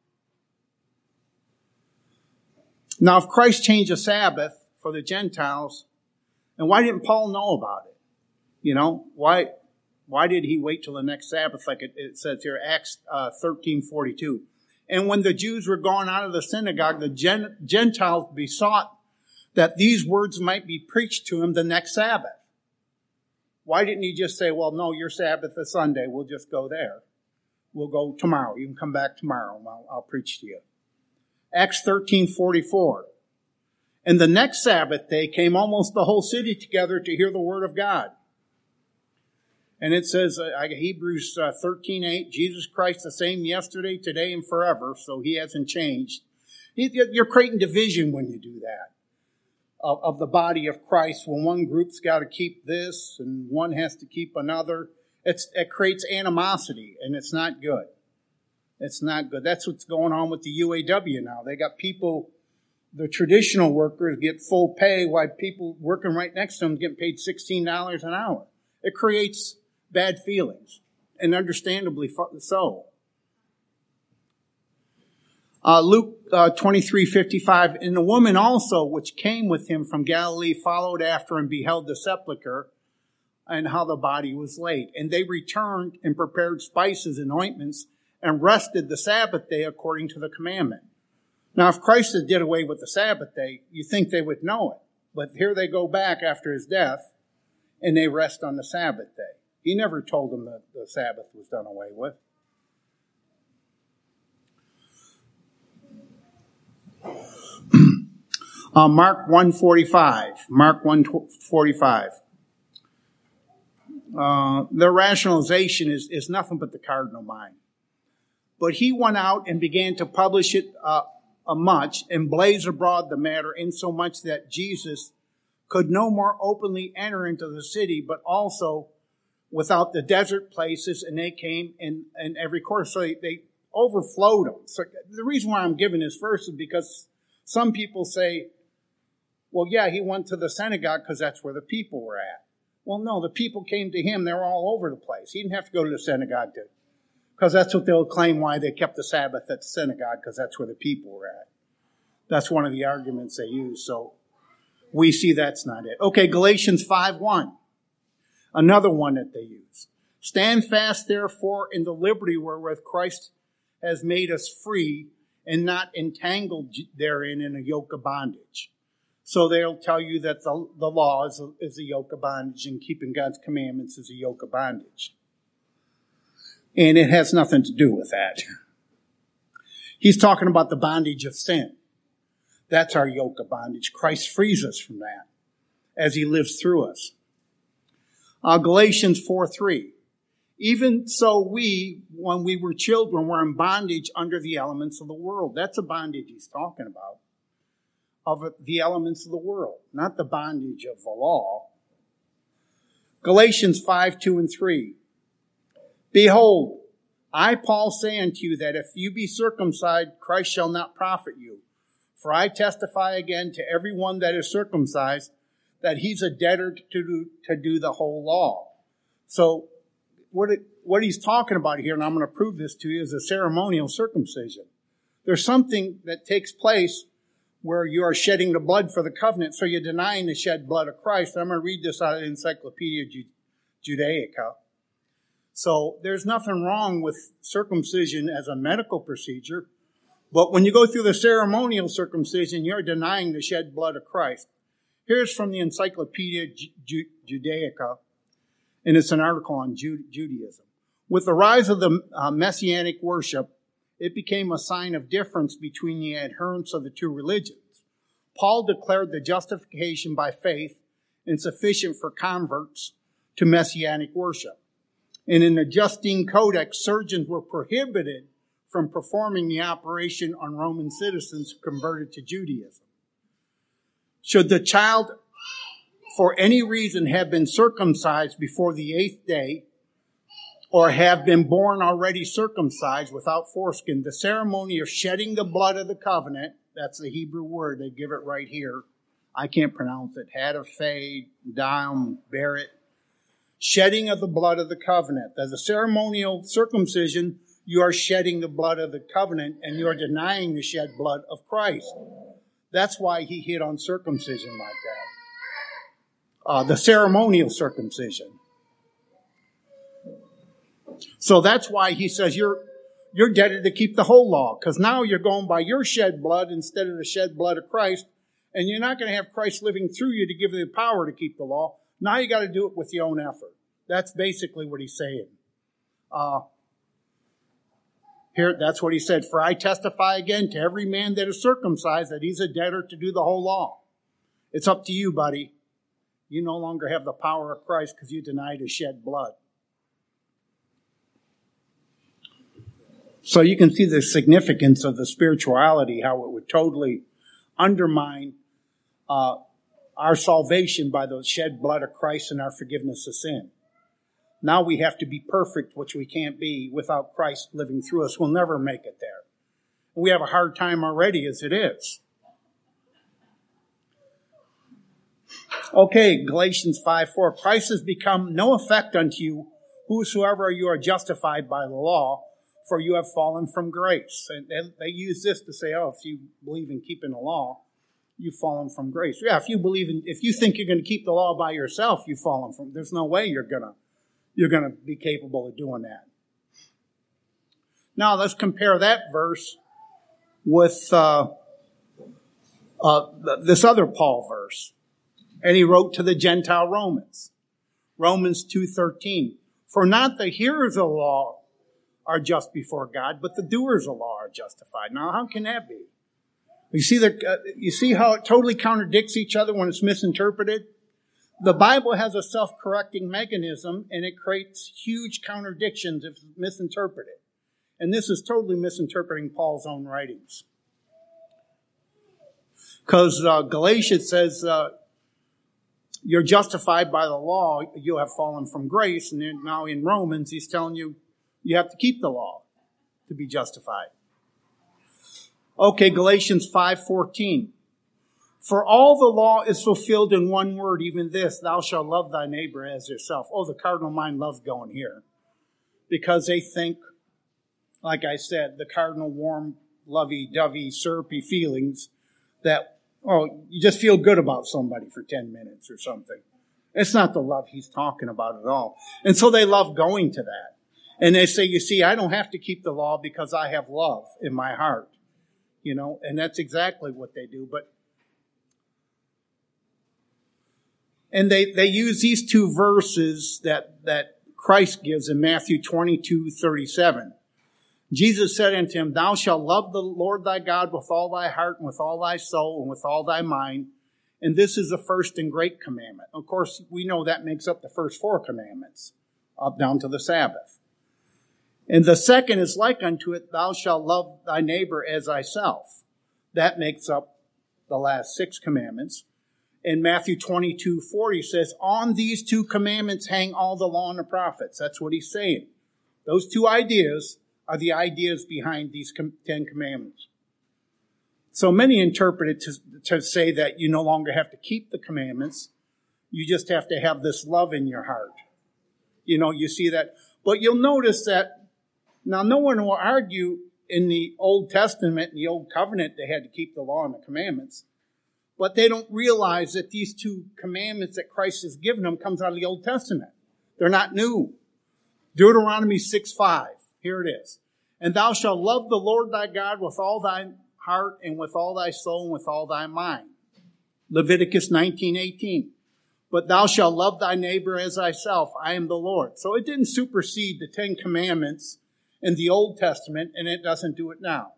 Now, if Christ changed the Sabbath for the Gentiles, and why didn't Paul know about it? You know, why did he wait till the next Sabbath, like it says here, Acts 13:42? And when the Jews were gone out of the synagogue, the Gentiles besought that these words might be preached to him the next Sabbath. Why didn't he just say, well, no, your Sabbath is Sunday. We'll just go there. We'll go tomorrow. You can come back tomorrow and I'll preach to you. Acts 13:44. And the next Sabbath day came almost the whole city together to hear the word of God. And it says, Hebrews 13:8, Jesus Christ the same yesterday, today, and forever. So he hasn't changed. You're creating division when you do that. Of the body of Christ, when one group's got to keep this and one has to keep another, it creates animosity, and it's not good. It's not good. That's what's going on with the UAW now. They got people, the traditional workers get full pay while people working right next to them getting paid $16 an hour. It creates bad feelings, and understandably so. Luke 23:55, and the woman also which came with him from Galilee followed after and beheld the sepulchre and how the body was laid. And they returned and prepared spices and ointments and rested the Sabbath day according to the commandment. Now, if Christ had did away with the Sabbath day, you think they would know it. But here they go back after his death and they rest on the Sabbath day. He never told them that the Sabbath was done away with. Mark 1:45. Mark 1:45. Their rationalization is nothing but the cardinal mind. But he went out and began to publish it much and blaze abroad the matter, insomuch that Jesus could no more openly enter into the city, but also without the desert places, and they came in every course. So they overflowed them. So the reason why I'm giving this verse is because some people say, well, yeah, he went to the synagogue because that's where the people were at. Well, no, the people came to him. They were all over the place. He didn't have to go to the synagogue because that's what they'll claim why they kept the Sabbath at the synagogue, because that's where the people were at. That's one of the arguments they use. So we see that's not it. Okay, Galatians 5:1. Another one that they use. Stand fast, therefore, in the liberty wherewith Christ has made us free, and not entangled therein in a yoke of bondage. So they'll tell you that the law is a yoke of bondage, and keeping God's commandments is a yoke of bondage. And it has nothing to do with that. He's talking about the bondage of sin. That's our yoke of bondage. Christ frees us from that as he lives through us. Galatians 4:3. Even so we, when we were children, were in bondage under the elements of the world. That's a bondage he's talking about. Of the elements of the world, not the bondage of the law. Galatians 5:2-3. Behold, I, Paul, say unto you that if you be circumcised, Christ shall not profit you. For I testify again to every one that is circumcised that he's a debtor to do the whole law. So what he's talking about here, and I'm going to prove this to you, is a ceremonial circumcision. There's something that takes place where you are shedding the blood for the covenant, so you're denying the shed blood of Christ. I'm going to read this out of the Encyclopedia Judaica. So there's nothing wrong with circumcision as a medical procedure, but when you go through the ceremonial circumcision, you're denying the shed blood of Christ. Here's from the Encyclopedia Judaica, and it's an article on Judaism. With the rise of the Messianic worship, it became a sign of difference between the adherents of the two religions. Paul declared the justification by faith insufficient for converts to Messianic worship. And in the Justine Codex, surgeons were prohibited from performing the operation on Roman citizens who converted to Judaism. Should the child, for any reason, have been circumcised before the 8th day, or have been born already circumcised without foreskin, the ceremony of shedding the blood of the covenant, that's the Hebrew word, they give it right here. I can't pronounce it. Hadafay, Daim, Berit. Shedding of the blood of the covenant. As a ceremonial circumcision, you are shedding the blood of the covenant, and you are denying the shed blood of Christ. That's why he hit on circumcision like that. The ceremonial circumcision. So that's why he says you're debted to keep the whole law, because now you're going by your shed blood instead of the shed blood of Christ, and you're not going to have Christ living through you to give you the power to keep the law. Now you got to do it with your own effort. That's basically what he's saying. Here, that's what he said. For I testify again to every man that is circumcised that he's a debtor to do the whole law. It's up to you, buddy. You no longer have the power of Christ because you denied his shed blood. So you can see the significance of the spirituality, how it would totally undermine our salvation by the shed blood of Christ and our forgiveness of sin. Now we have to be perfect, which we can't be without Christ living through us. We'll never make it there. We have a hard time already as it is. Okay, Galatians 5:4. Christ has become no effect unto you, whosoever you are justified by the law. for you have fallen from grace. And they use this to say, oh, if you believe in keeping the law, you've fallen from grace. Yeah, if you think you're going to keep the law by yourself, you've fallen from. There's no way you're gonna be capable of doing that. Now let's compare that verse with this other Paul verse, and he wrote to the Gentile Romans, Romans 2:13. For not the hearers of the law are just before God, but the doers of the law are justified. Now, how can that be? You see how it totally contradicts each other when it's misinterpreted? The Bible has a self-correcting mechanism, and it creates huge contradictions if it's misinterpreted. And this is totally misinterpreting Paul's own writings. Because Galatians says, you're justified by the law, you have fallen from grace. And then now in Romans, he's telling you, you have to keep the law to be justified. Okay, Galatians 5:14. For all the law is fulfilled in one word, even this, thou shalt love thy neighbor as yourself. Oh, the cardinal mind loves going here. Because they think, like I said, the cardinal warm, lovey-dovey, syrupy feelings that, oh, you just feel good about somebody for 10 minutes or something. It's not the love he's talking about at all. And so they love going to that. And they say, you see, I don't have to keep the law because I have love in my heart. You know, and that's exactly what they do. And they use these two verses that Christ gives in Matthew 22:37. Jesus said unto him, thou shalt love the Lord thy God with all thy heart and with all thy soul and with all thy mind. And this is the first and great commandment. Of course, we know that makes up the first 4 commandments, up down to the Sabbath. And the second is like unto it, thou shalt love thy neighbor as thyself. That makes up the last 6 commandments. In Matthew 22:40 says, on these 2 commandments hang all the law and the prophets. That's what he's saying. Those 2 ideas are the ideas behind these 10 commandments. So many interpret it to say that you no longer have to keep the commandments. You just have to have this love in your heart. You know, you see that. But you'll notice that now, no one will argue in the Old Testament, in the Old Covenant, they had to keep the law and the commandments. But they don't realize that these 2 commandments that Christ has given them comes out of the Old Testament. They're not new. Deuteronomy 6:5. Here it is. And thou shalt love the Lord thy God with all thy heart and with all thy soul and with all thy mind. Leviticus 19:18. But thou shalt love thy neighbor as thyself. I am the Lord. So it didn't supersede the 10 commandments in the Old Testament, and it doesn't do it now.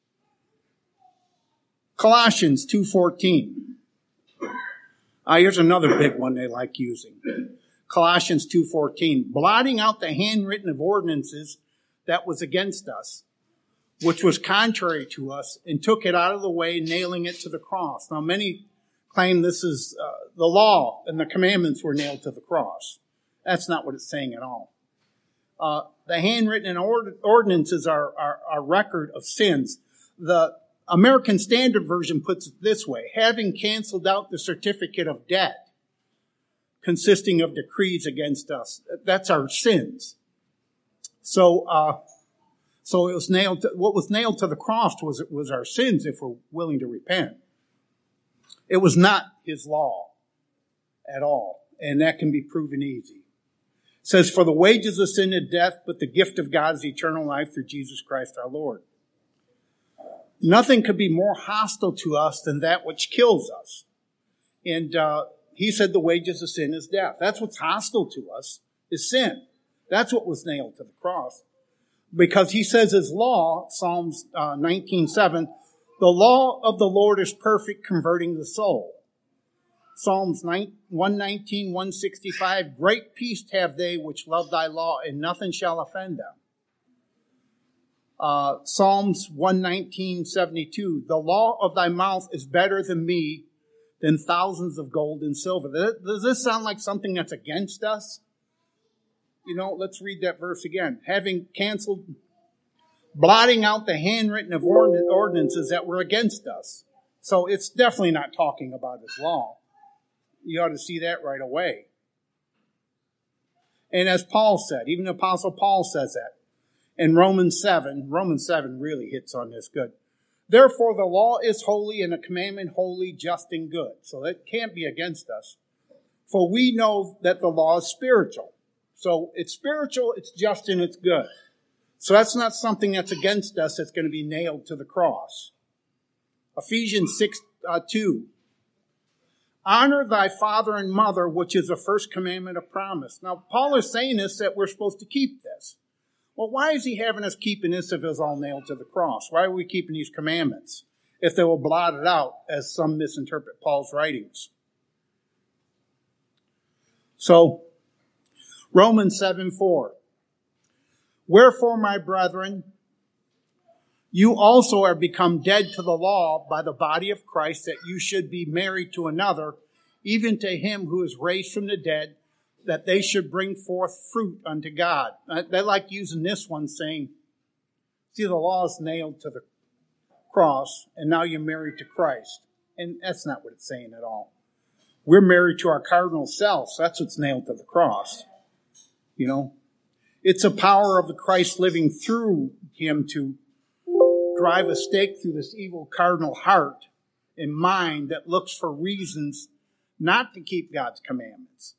Colossians 2:14. Here's another big one they like using. Colossians 2:14. Blotting out the handwritten of ordinances that was against us, which was contrary to us, and took it out of the way, nailing it to the cross. Now, many claim this is the law and the commandments were nailed to the cross. That's not what it's saying at all. The handwritten ordinances are a record of sins. The American Standard Version puts it this way: having canceled out the certificate of debt consisting of decrees against us. That's our sins. So it was what was nailed to the cross was our sins if we're willing to repent. It was not his law at all. And that can be proven easy. It says, for the wages of sin is death, but the gift of God is eternal life through Jesus Christ our Lord. Nothing could be more hostile to us than that which kills us. And he said the wages of sin is death. That's what's hostile to us, is sin. That's what was nailed to the cross. Because he says his law, Psalms 19:7, the law of the Lord is perfect, converting the soul. Psalms 119, 165, great peace have they which love thy law, and nothing shall offend them. Psalms 119:72, the law of thy mouth is better than me, than thousands of gold and silver. Does this sound like something that's against us? You know, let's read that verse again. Having canceled, blotting out the handwritten of ordinances that were against us. So it's definitely not talking about his law. You ought to see that right away. And as Paul said, even the Apostle Paul says that. And Romans 7 really hits on this good. Therefore the law is holy and the commandment holy, just and good. So it can't be against us. For we know that the law is spiritual. So it's spiritual, it's just, and it's good. So that's not something that's against us that's going to be nailed to the cross. Ephesians 6:2. Honor thy father and mother, which is the first commandment of promise. Now, Paul is saying this, that we're supposed to keep this. Well, why is he having us keeping this if it's all nailed to the cross? Why are we keeping these commandments if they were blotted out, as some misinterpret Paul's writings? So, Romans 7:4. Wherefore, my brethren, you also are become dead to the law by the body of Christ, that you should be married to another, even to him who is raised from the dead, that they should bring forth fruit unto God. They like using this one, saying, see, the law is nailed to the cross, and now you're married to Christ. And that's not what it's saying at all. We're married to our cardinal selves. That's what's nailed to the cross. You know, it's a power of the Christ living through him to drive a stake through this evil cardinal heart and mind that looks for reasons not to keep God's commandments.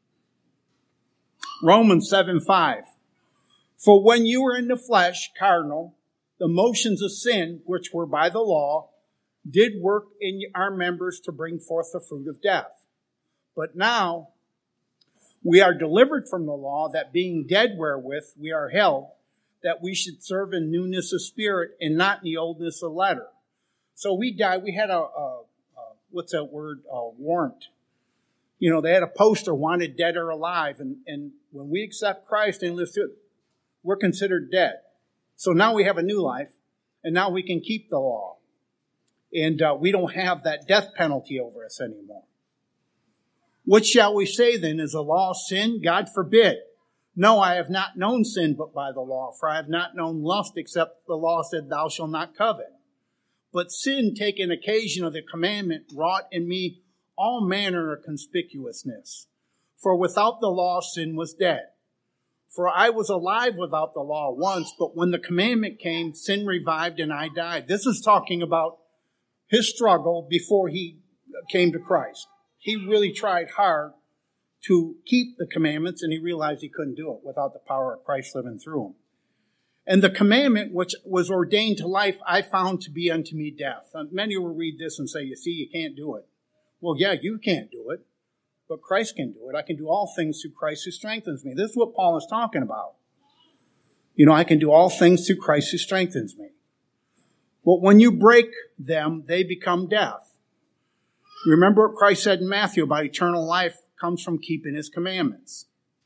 Romans 7:5. For when you were in the flesh, carnal, the motions of sin, which were by the law, did work in our members to bring forth the fruit of death. But now we are delivered from the law, that being dead wherewith we are held, that we should serve in newness of spirit and not in the oldness of letter. So we died. We had what's that word? Warrant. You know, they had a poster, wanted dead or alive. And when we accept Christ and live through it, we're considered dead. So now we have a new life, and now we can keep the law. And we don't have that death penalty over us anymore. What shall we say then? Is the law sin? God forbid. No, I have not known sin but by the law, for I have not known lust except the law said, thou shalt not covet. But sin, taking occasion of the commandment, wrought in me all manner of conspicuousness. For without the law, sin was dead. For I was alive without the law once, but when the commandment came, sin revived and I died. This is talking about his struggle before he came to Christ. He really tried hard to keep the commandments, and he realized he couldn't do it without the power of Christ living through him. And the commandment which was ordained to life, I found to be unto me death. Many will read this and say, you see, you can't do it. Well, yeah, you can't do it, but Christ can do it. I can do all things through Christ who strengthens me. This is what Paul is talking about. You know, I can do all things through Christ who strengthens me. But when you break them, they become death. Remember what Christ said in Matthew about eternal life comes from keeping his commandments.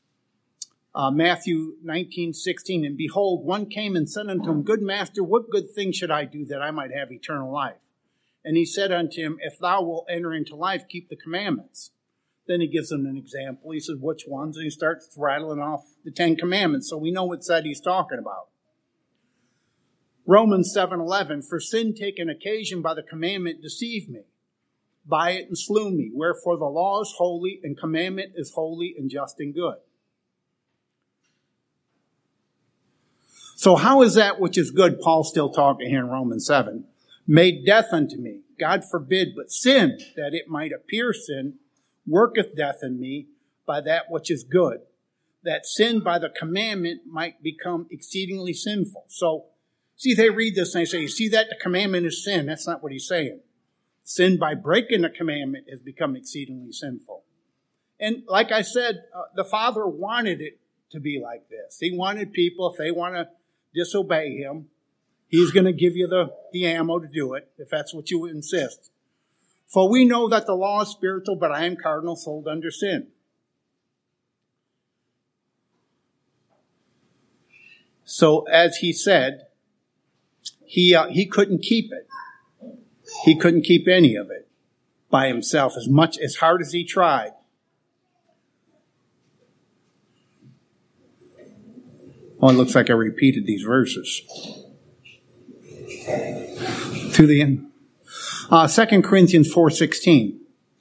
Matthew 19:16, and behold, one came and said unto him, Good master, what good thing should I do that I might have eternal life? And he said unto him, If thou wilt enter into life, keep the commandments. Then he gives him an example. He says, which ones? And he starts rattling off the 10 commandments. So we know what side he's talking about. Romans 7:11, for sin taken occasion by the commandment deceived me. By it and slew me. Wherefore the law is holy, and commandment is holy and just and good. So how is that which is good, Paul's still talking here in Romans 7, made death unto me? God forbid, but sin, that it might appear sin, worketh death in me by that which is good, that sin by the commandment might become exceedingly sinful. So, see, they read this and they say, you see that the commandment is sin. That's not what he's saying. Sin by breaking the commandment has become exceedingly sinful. And like I said, the Father wanted it to be like this. He wanted people, if they want to disobey him, he's going to give you the ammo to do it, if that's what you insist. For we know that the law is spiritual, but I am carnal, sold under sin. So as he said, he couldn't keep it. He couldn't keep any of it by himself, as hard as he tried. Oh, it looks like I repeated these verses. To the end. 2 Corinthians 4:16.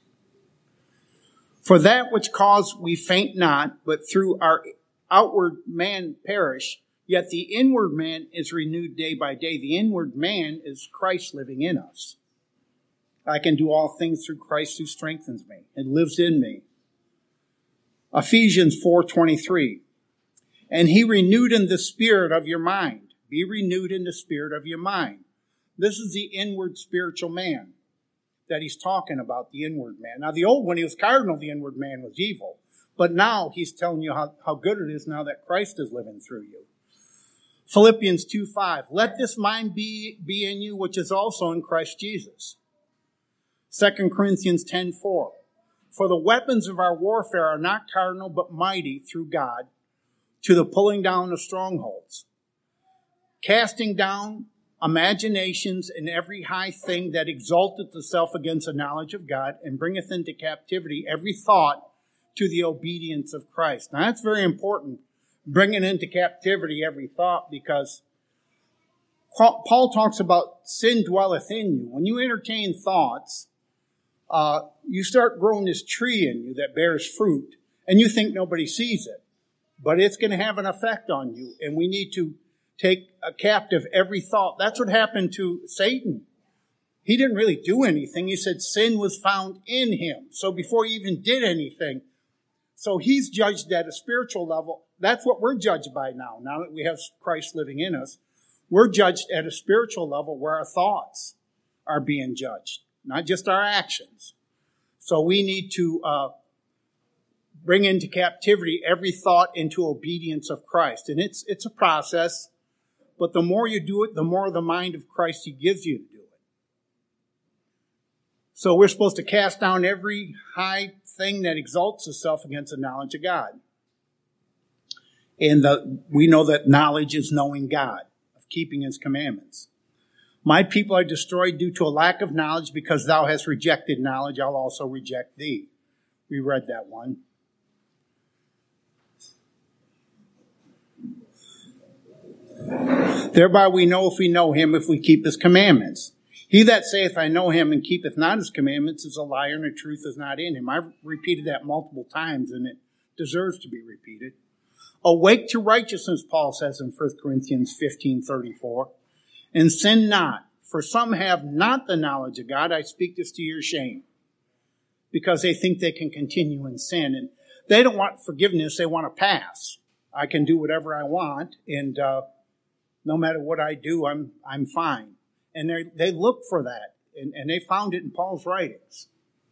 For that which cause we faint not, but through our outward man perish, Yet the inward man is renewed day by day. The inward man is Christ living in us. I can do all things through Christ who strengthens me and lives in me. Ephesians 4:23. And he renewed in the spirit of your mind. Be renewed in the spirit of your mind. This is the inward spiritual man that he's talking about, the inward man. Now, the old, when he was cardinal, the inward man was evil. But now he's telling you how good it is now that Christ is living through you. Philippians 2:5. Let this mind be in you, which is also in Christ Jesus. 2 Corinthians 10:4. For the weapons of our warfare are not carnal, but mighty through God to the pulling down of strongholds, casting down imaginations and every high thing that exalteth itself against the knowledge of God, and bringeth into captivity every thought to the obedience of Christ. Now that's very important, bringing into captivity every thought, because Paul talks about sin dwelleth in you. When you entertain thoughts, you start growing this tree in you that bears fruit, and you think nobody sees it. But it's going to have an effect on you, and we need to take a captive every thought. That's what happened to Satan. He didn't really do anything. He said sin was found in him. So before he even did anything, so he's judged at a spiritual level. That's what we're judged by now. Now that we have Christ living in us, we're judged at a spiritual level where our thoughts are being judged, not just our actions. So we need to bring into captivity every thought into obedience of Christ. And it's a process, but the more you do it, the more the mind of Christ he gives you to do it. So we're supposed to cast down every high thing that exalts itself against the knowledge of God. And we know that knowledge is knowing God, of keeping his commandments. My people are destroyed due to a lack of knowledge, because thou hast rejected knowledge, I'll also reject thee. We read that one. Thereby we know if we know him, if we keep his commandments. He that saith, I know him, and keepeth not his commandments, is a liar, and the truth is not in him. I've repeated that multiple times, and it deserves to be repeated. Awake to righteousness, Paul says in 1 Corinthians 15:34. And sin not, for some have not the knowledge of God. I speak this to your shame, because they think they can continue in sin. And they don't want forgiveness, they want to pass. I can do whatever I want, and no matter what I do, I'm fine. And they look for that, and they found it in Paul's writings.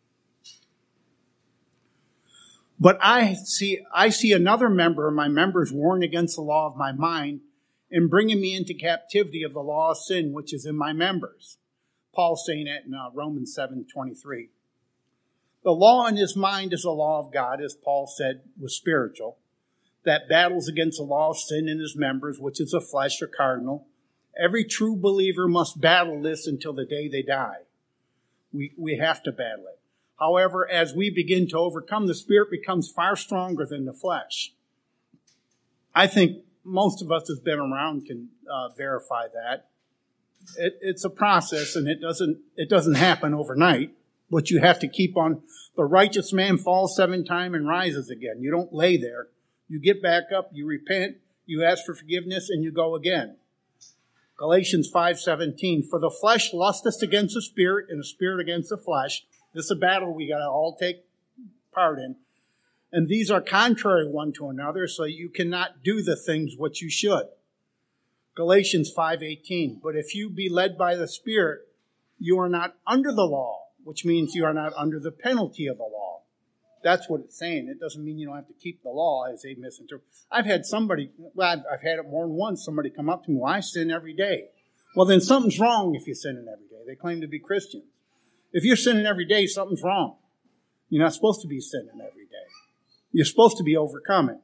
But I see another member of my members warring against the law of my mind and bringing me into captivity of the law of sin, which is in my members. Paul's saying that in Romans 7:23. The law in his mind is the law of God, as Paul said, was spiritual, that battles against the law of sin in his members, which is the flesh or cardinal. Every true believer must battle this until the day they die. We have to battle it. However, as we begin to overcome, the Spirit becomes far stronger than the flesh. I think most of us that's been around can verify that. It's a process, and it doesn't happen overnight, but you have to keep on. The righteous man falls 7 times and rises again. You don't lay there. You get back up, you repent, you ask for forgiveness, and you go again. Galatians 5:17, for the flesh lusteth against the spirit, and the spirit against the flesh. This is a battle we got to all take part in. And these are contrary one to another, so you cannot do the things which you should. Galatians 5:18, but if you be led by the Spirit, you are not under the law, which means you are not under the penalty of the law. That's what it's saying. It doesn't mean you don't have to keep the law, as they misinterpret. I've had had it more than once, somebody come up to me, well, I sin every day. Well, then something's wrong if you're sinning every day. They claim to be Christians. If you're sinning every day, something's wrong. You're not supposed to be sinning every day. You're supposed to be overcoming.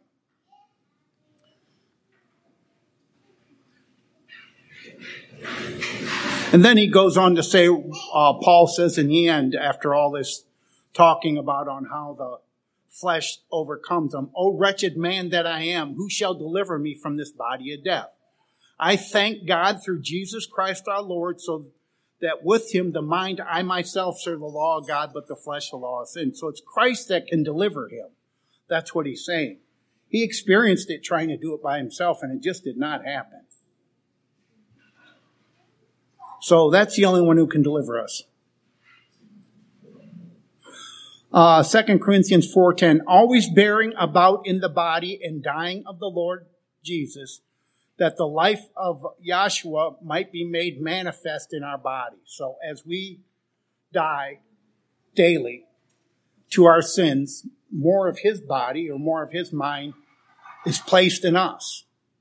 And then he goes on to say, Paul says in the end, after all this talking about on how the flesh overcomes them, O wretched man that I am, who shall deliver me from this body of death? I thank God through Jesus Christ our Lord, so that with him the mind I myself serve the law of God, but the flesh the law of sin. So it's Christ that can deliver him. That's what he's saying. He experienced it trying to do it by himself, and it just did not happen. So that's the only one who can deliver us. 2 Corinthians 4:10, always bearing about in the body and dying of the Lord Jesus, that the life of Yahshua might be made manifest in our body. So as we die daily to our sins, more of his body or more of his mind is placed in us.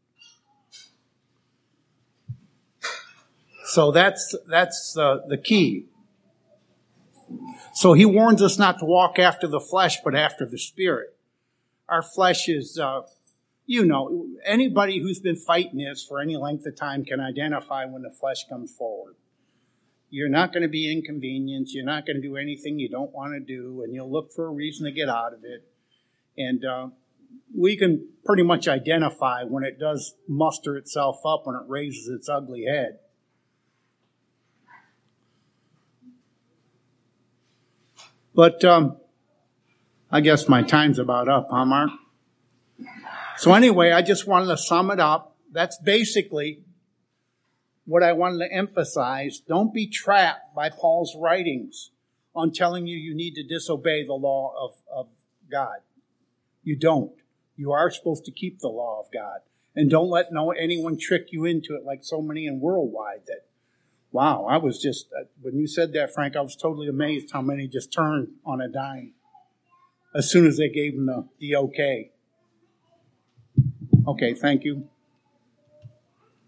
So that's the key. So he warns us not to walk after the flesh, but after the Spirit. Our flesh is, anybody who's been fighting this for any length of time can identify when the flesh comes forward. You're not going to be inconvenienced. You're not going to do anything you don't want to do, and you'll look for a reason to get out of it. And we can pretty much identify when it does muster itself up, when it raises its ugly head. But I guess my time's about up, huh, Mark? So anyway, I just wanted to sum it up. That's basically what I wanted to emphasize. Don't be trapped by Paul's writings on telling you need to disobey the law of God. You don't. You are supposed to keep the law of God. And don't let anyone trick you into it like so many in Worldwide that, wow, I was just, when you said that, Frank, I was totally amazed how many just turned on a dime as soon as they gave them the okay. Okay, thank you.